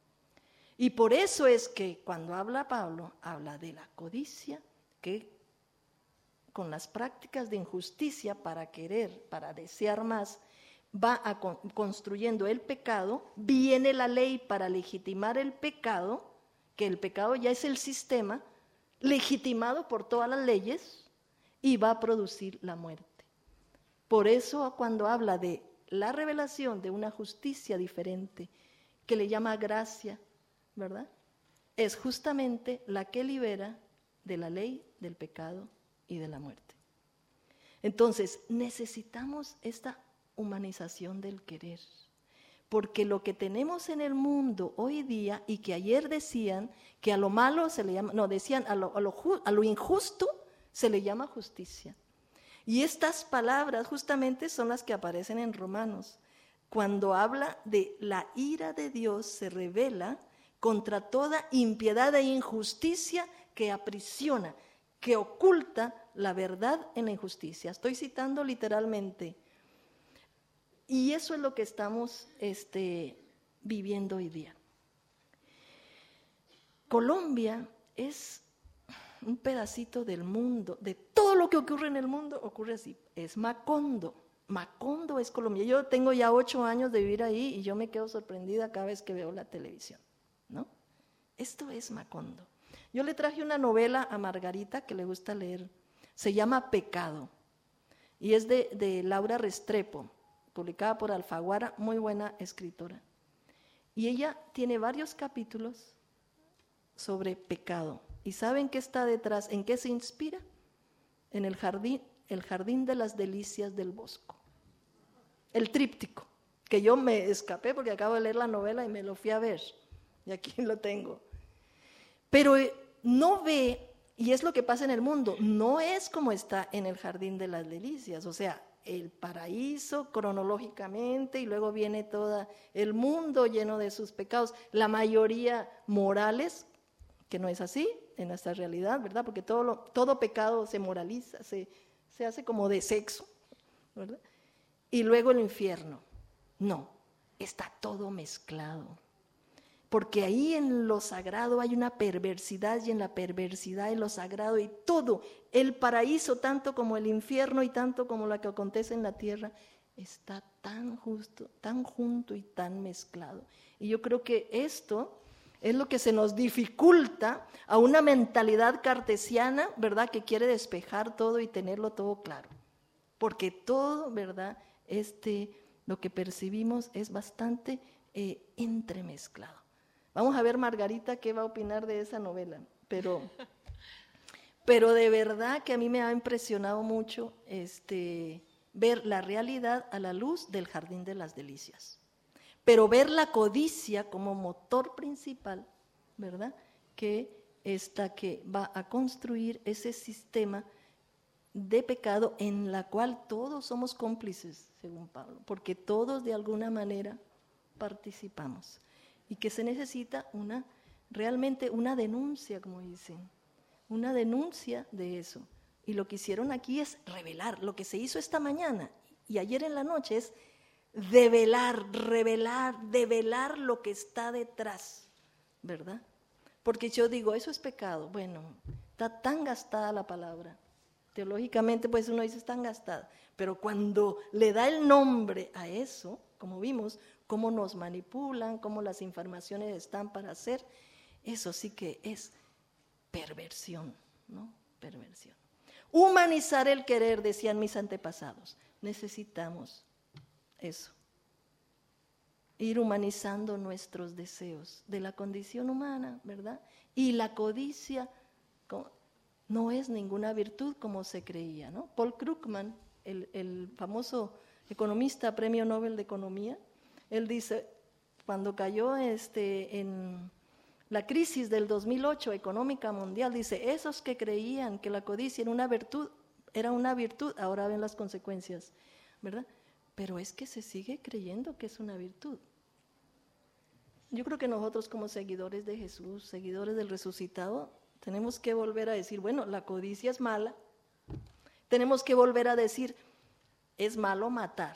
Y por eso es que cuando habla Pablo, habla de la codicia que con las prácticas de injusticia para querer, para desear más, va a con, construyendo el pecado, viene la ley para legitimar el pecado, que el pecado ya es el sistema legitimado por todas las leyes y va a producir la muerte. Por eso cuando habla de la revelación de una justicia diferente, que le llama gracia, ¿verdad? Es justamente la que libera de la ley, del pecado y de la muerte. Entonces, necesitamos esta humanización del querer, porque lo que tenemos en el mundo hoy día, y que ayer decían que a lo malo se le llama, no, decían a lo, a lo, a lo injusto se le llama justicia. Y estas palabras justamente son las que aparecen en Romanos, cuando habla de la ira de Dios se revela contra toda impiedad e injusticia que aprisiona, que oculta la verdad en la injusticia. Estoy citando literalmente. Y eso es lo que estamos este, viviendo hoy día. Colombia es un pedacito del mundo, de todo lo que ocurre en el mundo, ocurre así. Es Macondo. Macondo es Colombia. Yo tengo ya ocho años de vivir ahí y yo me quedo sorprendida cada vez que veo la televisión, ¿no? Esto es Macondo. Yo le traje una novela a Margarita que le gusta leer, se llama Pecado, y es de, de Laura Restrepo, publicada por Alfaguara, muy buena escritora. Y ella tiene varios capítulos sobre pecado. ¿Y saben qué está detrás? ¿En qué se inspira? En el jardín, el jardín de las delicias del Bosco. El tríptico, que yo me escapé porque acabo de leer la novela y me lo fui a ver, y aquí lo tengo. Pero no ve, y es lo que pasa en el mundo, no es como está en el jardín de las delicias, o sea, el paraíso cronológicamente y luego viene todo el mundo lleno de sus pecados, la mayoría morales, que no es así en nuestra realidad, ¿verdad? Porque todo, lo, todo pecado se moraliza, se, se hace como de sexo, ¿verdad? Y luego el infierno, no, está todo mezclado. porque ahí en lo sagrado hay una perversidad y en la perversidad en lo sagrado y todo, el paraíso tanto como el infierno y tanto como lo que acontece en la tierra, está tan justo, tan junto y tan mezclado. Y yo creo que esto es lo que se nos dificulta a una mentalidad cartesiana, ¿verdad?, que quiere despejar todo y tenerlo todo claro. Porque todo, ¿verdad?, este, lo que percibimos es bastante eh, entremezclado. Vamos a ver, Margarita, qué va a opinar de esa novela. Pero, pero de verdad que a mí me ha impresionado mucho este, ver la realidad a la luz del Jardín de las Delicias. Pero ver la codicia como motor principal, ¿verdad?, que esta que va a construir ese sistema de pecado en la cual todos somos cómplices, según Pablo, porque todos de alguna manera participamos. Y que se necesita una, realmente una denuncia, como dicen, una denuncia de eso. Y lo que hicieron aquí es revelar, lo que se hizo esta mañana y ayer en la noche es develar, revelar, develar lo que está detrás, ¿verdad? Porque yo digo, eso es pecado. Bueno, está tan gastada la palabra. Teológicamente, pues uno dice, es tan gastada. Pero cuando le da el nombre a eso, como vimos, cómo nos manipulan, cómo las informaciones están para hacer, eso sí que es perversión, ¿no? Perversión. Humanizar el querer, decían mis antepasados. Necesitamos eso. Ir humanizando nuestros deseos de la condición humana, ¿verdad? Y la codicia no es ninguna virtud como se creía, ¿no? Paul Krugman, el, el famoso economista, premio Nobel de Economía, él dice, cuando cayó este, en la crisis del dos mil ocho económica mundial, dice, esos que creían que la codicia era una virtud, era una virtud, ahora ven las consecuencias, ¿verdad? Pero es que se sigue creyendo que es una virtud. Yo creo que nosotros como seguidores de Jesús, seguidores del resucitado, tenemos que volver a decir, bueno, la codicia es mala. Tenemos que volver a decir, es malo matar.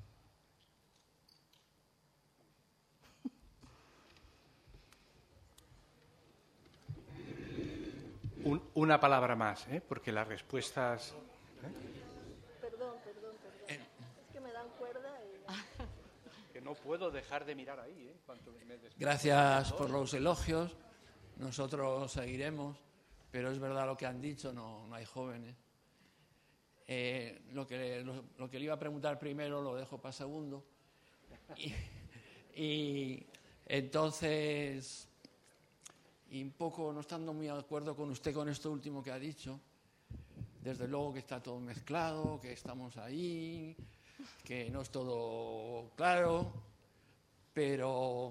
Un, una palabra más, ¿eh? Porque las respuestas... ¿eh? Perdón, perdón, perdón. Eh. Es que me dan cuerda y... Que no puedo dejar de mirar ahí, ¿eh? Cuanto me Gracias por los elogios. Nosotros seguiremos, pero es verdad lo que han dicho, no, no hay jóvenes. Eh, lo, que, lo, lo que le iba a preguntar primero lo dejo para segundo. Y, y entonces... Y un poco, no estando muy de acuerdo con usted con esto último que ha dicho, desde luego que está todo mezclado, que estamos ahí, que no es todo claro, pero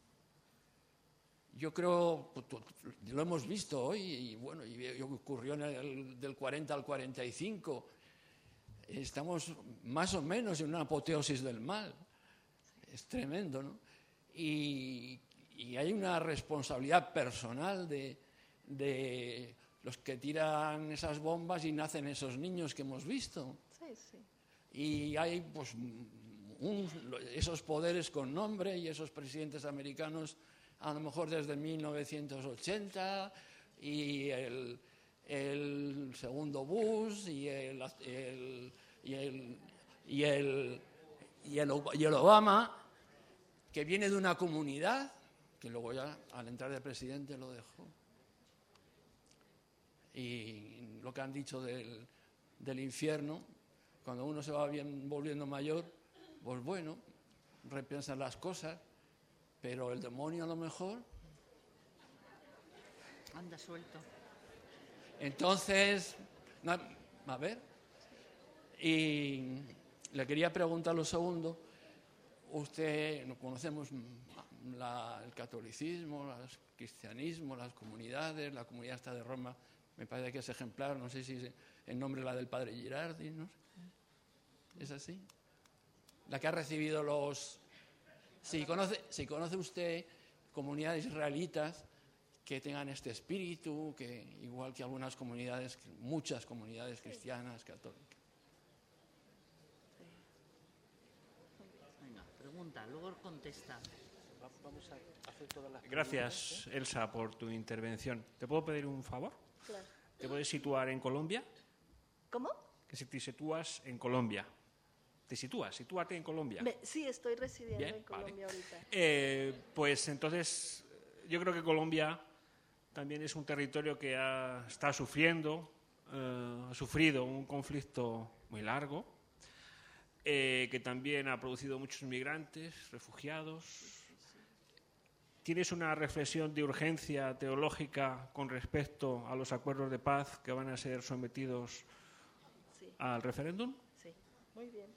yo creo, lo hemos visto hoy, y bueno, y ocurrió en el, del cuarenta al cuarenta y cinco, estamos más o menos en una apoteosis del mal, es tremendo, ¿no? Y... Y hay una responsabilidad personal de, de los que tiran esas bombas y nacen esos niños que hemos visto. Sí, sí. Y hay pues, un, esos poderes con nombre y esos presidentes americanos a lo mejor desde mil novecientos ochenta y el, el segundo Bush y el, el, y, el, y, el, y, el, y el Obama, que viene de una comunidad que luego ya al entrar de presidente lo dejó. Y lo que han dicho del, del infierno, cuando uno se va bien, volviendo mayor, pues bueno, repiensan las cosas, pero el demonio a lo mejor... Anda suelto. Entonces, a ver, y le quería preguntar lo segundo, usted, no conocemos... La, el catolicismo, el cristianismo, las comunidades, la comunidad esta de Roma, me parece que es ejemplar, no sé si es en nombre de la del padre Girardi, ¿no? ¿Es así? La que ha recibido los... Si conoce, si conoce usted comunidades israelitas que tengan este espíritu, que igual que algunas comunidades, muchas comunidades cristianas, católicas. Venga, pregunta, luego contesta. Vamos a hacer todas las Gracias, Elsa, por tu intervención. ¿Te puedo pedir un favor? Claro. ¿Te puedes situar en Colombia? ¿Cómo? Que si te sitúas en Colombia. ¿Te sitúas? Sitúate en Colombia. Me- sí, estoy residiendo Bien, en Colombia vale. ahorita. Eh, pues entonces, yo creo que Colombia también es un territorio que ha- está sufriendo, eh, ha sufrido un conflicto muy largo, eh, que también ha producido muchos migrantes, refugiados. ¿Tienes una reflexión de urgencia teológica con respecto a los acuerdos de paz que van a ser sometidos Sí, al referéndum? sí. Muy bien.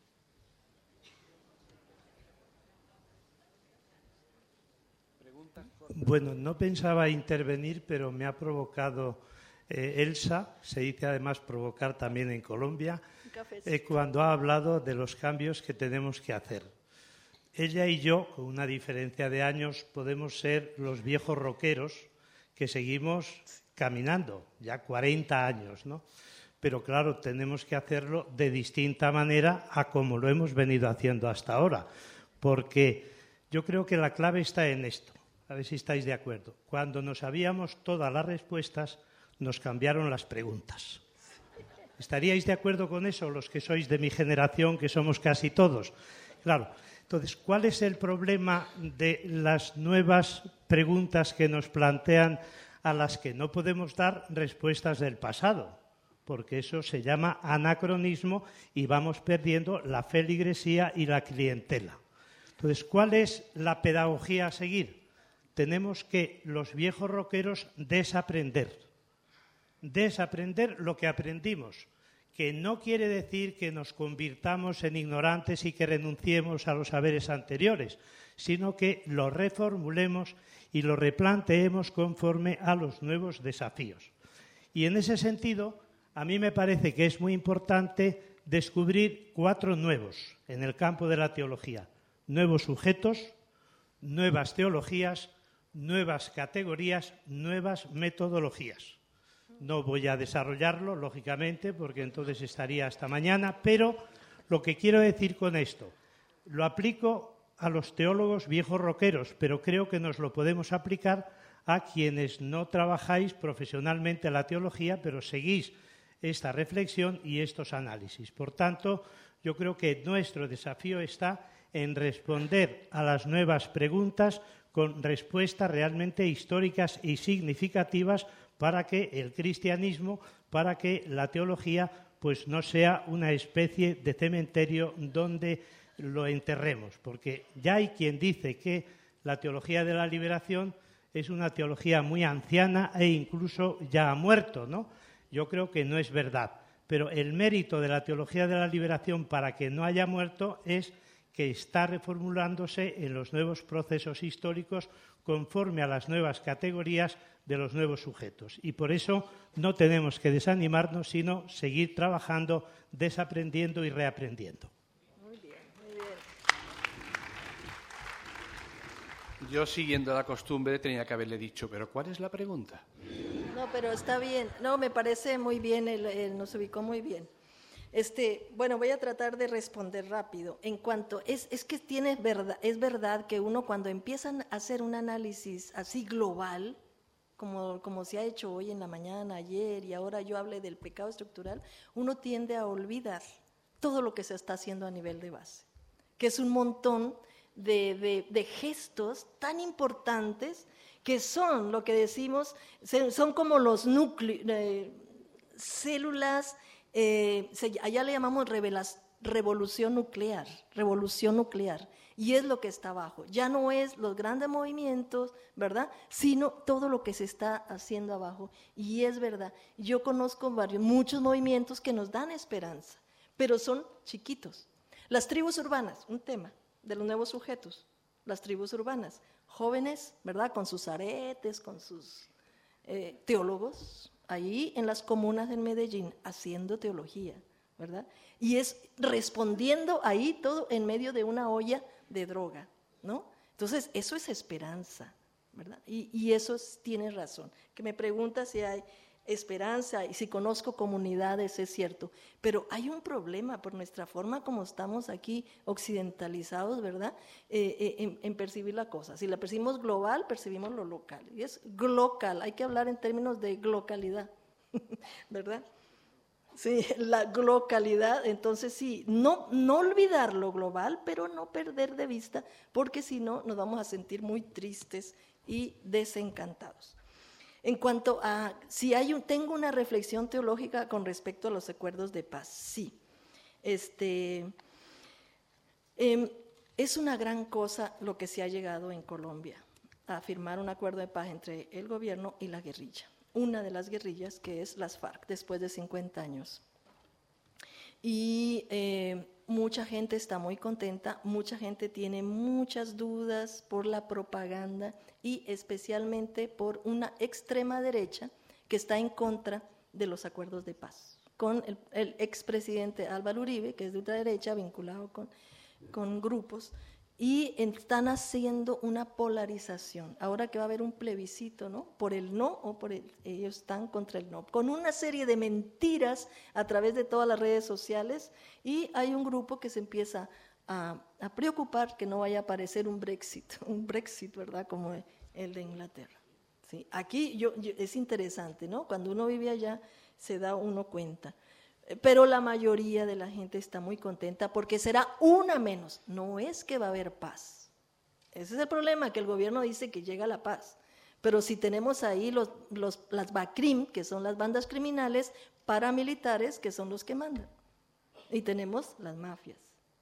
Bueno, no pensaba intervenir, pero me ha provocado eh, Elsa, se dice además provocar también en Colombia, Un cafecito. eh, cuando ha hablado de los cambios que tenemos que hacer. Ella y yo, con una diferencia de años, podemos ser los viejos rockeros que seguimos caminando, ya cuarenta años, ¿no? Pero claro, tenemos que hacerlo de distinta manera a como lo hemos venido haciendo hasta ahora, porque yo creo que la clave está en esto. A ver si estáis de acuerdo. Cuando nos sabíamos todas las respuestas, nos cambiaron las preguntas. ¿Estaríais de acuerdo con eso, los que sois de mi generación, que somos casi todos? Claro. Entonces, ¿cuál es el problema de las nuevas preguntas que nos plantean a las que no podemos dar respuestas del pasado? Porque eso se llama anacronismo y vamos perdiendo la feligresía y la clientela. Entonces, ¿cuál es la pedagogía a seguir? Tenemos que los viejos rockeros desaprender. Desaprender lo que aprendimos, que no quiere decir que nos convirtamos en ignorantes y que renunciemos a los saberes anteriores, sino que lo reformulemos y lo replanteemos conforme a los nuevos desafíos. Y en ese sentido, a mí me parece que es muy importante descubrir cuatro nuevos en el campo de la teología. Nuevos sujetos, nuevas teologías, nuevas categorías, nuevas metodologías. No voy a desarrollarlo, lógicamente, porque entonces estaría hasta mañana, pero lo que quiero decir con esto, lo aplico a los teólogos viejos rockeros, pero creo que nos lo podemos aplicar a quienes no trabajáis profesionalmente la teología, pero seguís esta reflexión y estos análisis. Por tanto, yo creo que nuestro desafío está en responder a las nuevas preguntas con respuestas realmente históricas y significativas para que el cristianismo, para que la teología, pues no sea una especie de cementerio donde lo enterremos. Porque ya hay quien dice que la teología de la liberación es una teología muy anciana e incluso ya ha muerto, ¿no? Yo creo que no es verdad. Pero el mérito de la teología de la liberación para que no haya muerto es que está reformulándose en los nuevos procesos históricos conforme a las nuevas categorías de los nuevos sujetos. Y por eso no tenemos que desanimarnos, sino seguir trabajando, desaprendiendo y reaprendiendo. Muy bien, muy bien. Yo, siguiendo la costumbre, tenía que haberle dicho, ¿pero cuál es la pregunta? No, pero está bien. No, me parece muy bien, él, él nos ubicó muy bien. Este, bueno, voy a tratar de responder rápido. En cuanto, es, es que tiene verdad, es verdad que uno cuando empiezan a hacer un análisis así global, como, como se ha hecho hoy en la mañana, ayer, y ahora yo hablé del pecado estructural, uno tiende a olvidar todo lo que se está haciendo a nivel de base, que es un montón de, de, de gestos tan importantes que son lo que decimos, son como los núcleos, eh, células. Eh, se, allá le llamamos revelas, revolución nuclear, revolución nuclear, y es lo que está abajo. Ya no es los grandes movimientos, ¿verdad? Sino todo lo que se está haciendo abajo. Y es verdad, yo conozco varios, muchos movimientos que nos dan esperanza, pero son chiquitos. Las tribus urbanas, un tema de los nuevos sujetos, las tribus urbanas, jóvenes, ¿verdad? Con sus aretes, con sus eh, teólogos, ahí en las comunas en Medellín, haciendo teología, ¿verdad? Y es respondiendo ahí todo en medio de una olla de droga, ¿no? Entonces, eso es esperanza, ¿verdad? Y, y eso es, tienes razón. Que me pregunta si hay, esperanza, y si conozco comunidades, es cierto, pero hay un problema por nuestra forma como estamos aquí occidentalizados, ¿verdad? Eh, eh, en, en percibir la cosa. Si la percibimos global, percibimos lo local, y es glocal, hay que hablar en términos de glocalidad, ¿verdad? Sí, la glocalidad, entonces sí, no, no olvidar lo global, pero no perder de vista, porque si no nos vamos a sentir muy tristes y desencantados. En cuanto a si hay un, tengo una reflexión teológica con respecto a los acuerdos de paz, sí. Este, eh, es una gran cosa lo que se ha llegado en Colombia, a firmar un acuerdo de paz entre el gobierno y la guerrilla. Una de las guerrillas, que es las FARC, después de cincuenta años. Y eh, mucha gente está muy contenta, mucha gente tiene muchas dudas por la propaganda y especialmente por una extrema derecha que está en contra de los acuerdos de paz, con el, el expresidente Álvaro Uribe, que es de ultraderecha, vinculado con, con grupos, y están haciendo una polarización. Ahora que va a haber un plebiscito, ¿no? Por el no o por el, ellos están contra el no, con una serie de mentiras a través de todas las redes sociales, y hay un grupo que se empieza a, a preocupar que no vaya a aparecer un Brexit, un Brexit, ¿verdad? Como el de Inglaterra. ¿Sí? Aquí yo, yo, es interesante, ¿no? Cuando uno vive allá se da uno cuenta. Pero la mayoría de la gente está muy contenta porque será una menos. No es que va a haber paz. Ese es el problema, que el gobierno dice que llega la paz. Pero si tenemos ahí los, los, las BACRIM, que son las bandas criminales, paramilitares, que son los que mandan. Y tenemos las mafias.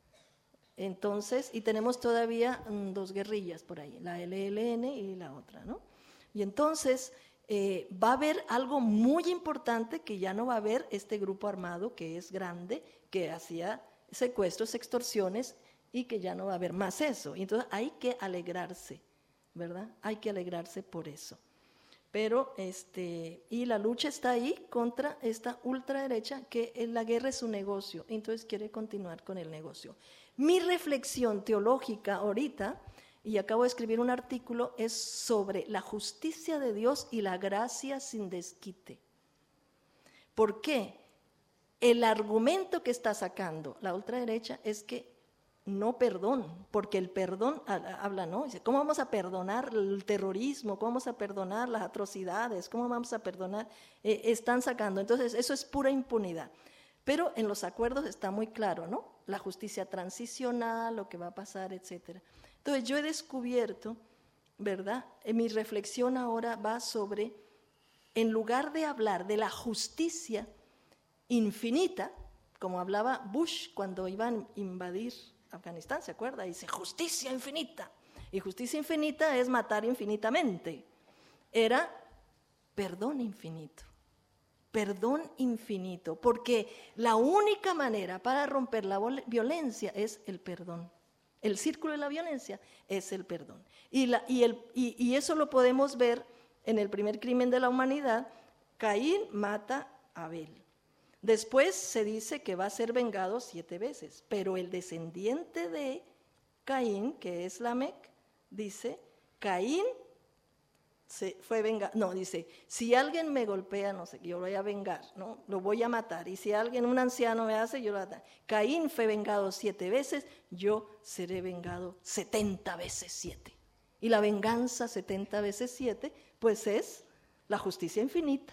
Entonces, y tenemos todavía mm, dos guerrillas por ahí, la L L N y la otra, ¿no? Y entonces eh, va a haber algo muy importante, que ya no va a haber este grupo armado que es grande, que hacía secuestros, extorsiones, y que ya no va a haber más eso. Y entonces hay que alegrarse, ¿verdad? Hay que alegrarse por eso. Pero, este, y la lucha está ahí contra esta ultraderecha, que en la guerra es su negocio, entonces quiere continuar con el negocio. Mi reflexión teológica ahorita, y acabo de escribir un artículo, es sobre la justicia de Dios y la gracia sin desquite. ¿Por qué? El argumento que está sacando la ultraderecha es que no perdón, porque el perdón habla, ¿no? Dice, ¿cómo vamos a perdonar el terrorismo? ¿Cómo vamos a perdonar las atrocidades? ¿Cómo vamos a perdonar? Eh, están sacando, entonces eso es pura impunidad. Pero en los acuerdos está muy claro, ¿no? La justicia transicional, lo que va a pasar, etcétera. Entonces yo he descubierto, ¿verdad? En mi reflexión ahora va sobre, en lugar de hablar de la justicia infinita, como hablaba Bush cuando iban a invadir Afganistán, ¿se acuerda? Dice, justicia infinita. Y justicia infinita es matar infinitamente. Era perdón infinito. Perdón infinito, porque la única manera para romper la violencia es el perdón. El círculo de la violencia es el perdón. Y, la, y, el, y, y eso lo podemos ver en el primer crimen de la humanidad. Caín mata a Abel. Después se dice que va a ser vengado siete veces, pero el descendiente de Caín, que es Lamec, dice, Caín se fue vengado, no, dice, si alguien me golpea, no sé, yo lo voy a vengar, ¿no? Lo voy a matar, y si alguien, un anciano me hace, yo lo voy a matar. Caín fue vengado siete veces, yo seré vengado setenta veces siete. Y la venganza setenta veces siete, pues es la justicia infinita.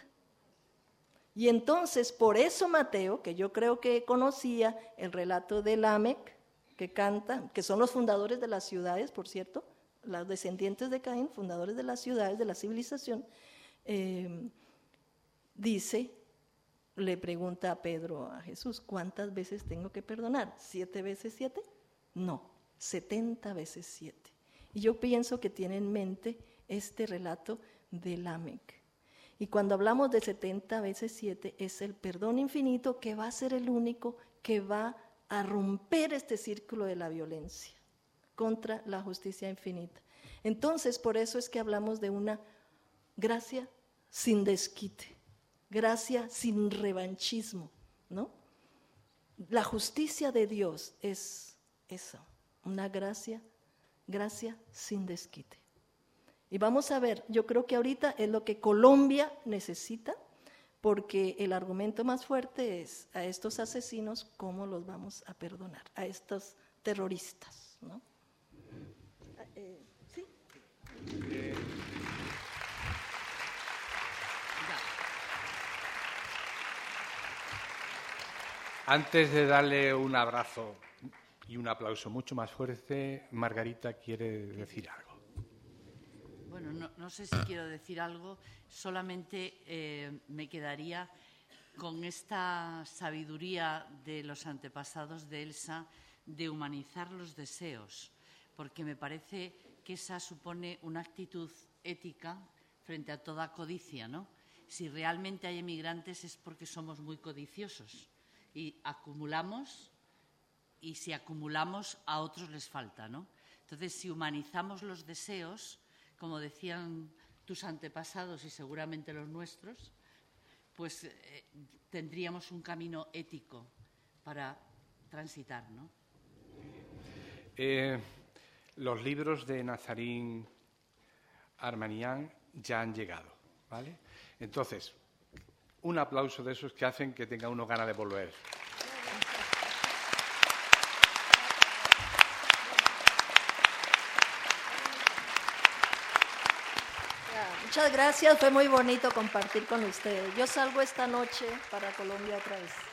Y entonces, por eso Mateo, que yo creo que conocía el relato de Lamec, que canta, que son los fundadores de las ciudades, por cierto, los descendientes de Caín, fundadores de las ciudades, de la civilización, eh, dice, le pregunta a Pedro a Jesús, ¿cuántas veces tengo que perdonar? ¿Siete veces siete? No, setenta veces siete. Y yo pienso que tiene en mente este relato de Lamec. Y cuando hablamos de setenta veces siete, es el perdón infinito que va a ser el único que va a romper este círculo de la violencia contra la justicia infinita. Entonces, por eso es que hablamos de una gracia sin desquite, gracia sin revanchismo, ¿no? La justicia de Dios es eso, una gracia, gracia sin desquite. Y vamos a ver, yo creo que ahorita es lo que Colombia necesita, porque el argumento más fuerte es a estos asesinos, ¿cómo los vamos a perdonar? A estos terroristas, ¿no? Eh, ¿sí? Eh, Antes de darle un abrazo y un aplauso mucho más fuerte, Margarita quiere decir algo. Bueno, no, no sé si quiero decir algo, solamente eh, me quedaría con esta sabiduría de los antepasados de Elsa de humanizar los deseos, porque me parece que esa supone una actitud ética frente a toda codicia, ¿no? Si realmente hay emigrantes es porque somos muy codiciosos y acumulamos, y si acumulamos a otros les falta, ¿no? Entonces, si humanizamos los deseos, como decían tus antepasados y seguramente los nuestros, pues eh, tendríamos un camino ético para transitar, ¿no? Eh, los libros de Nazarín Armanián ya han llegado, ¿vale? Entonces, un aplauso de esos que hacen que tenga uno ganas de volver. Muchas gracias, fue muy bonito compartir con ustedes. Yo salgo esta noche para Colombia otra vez.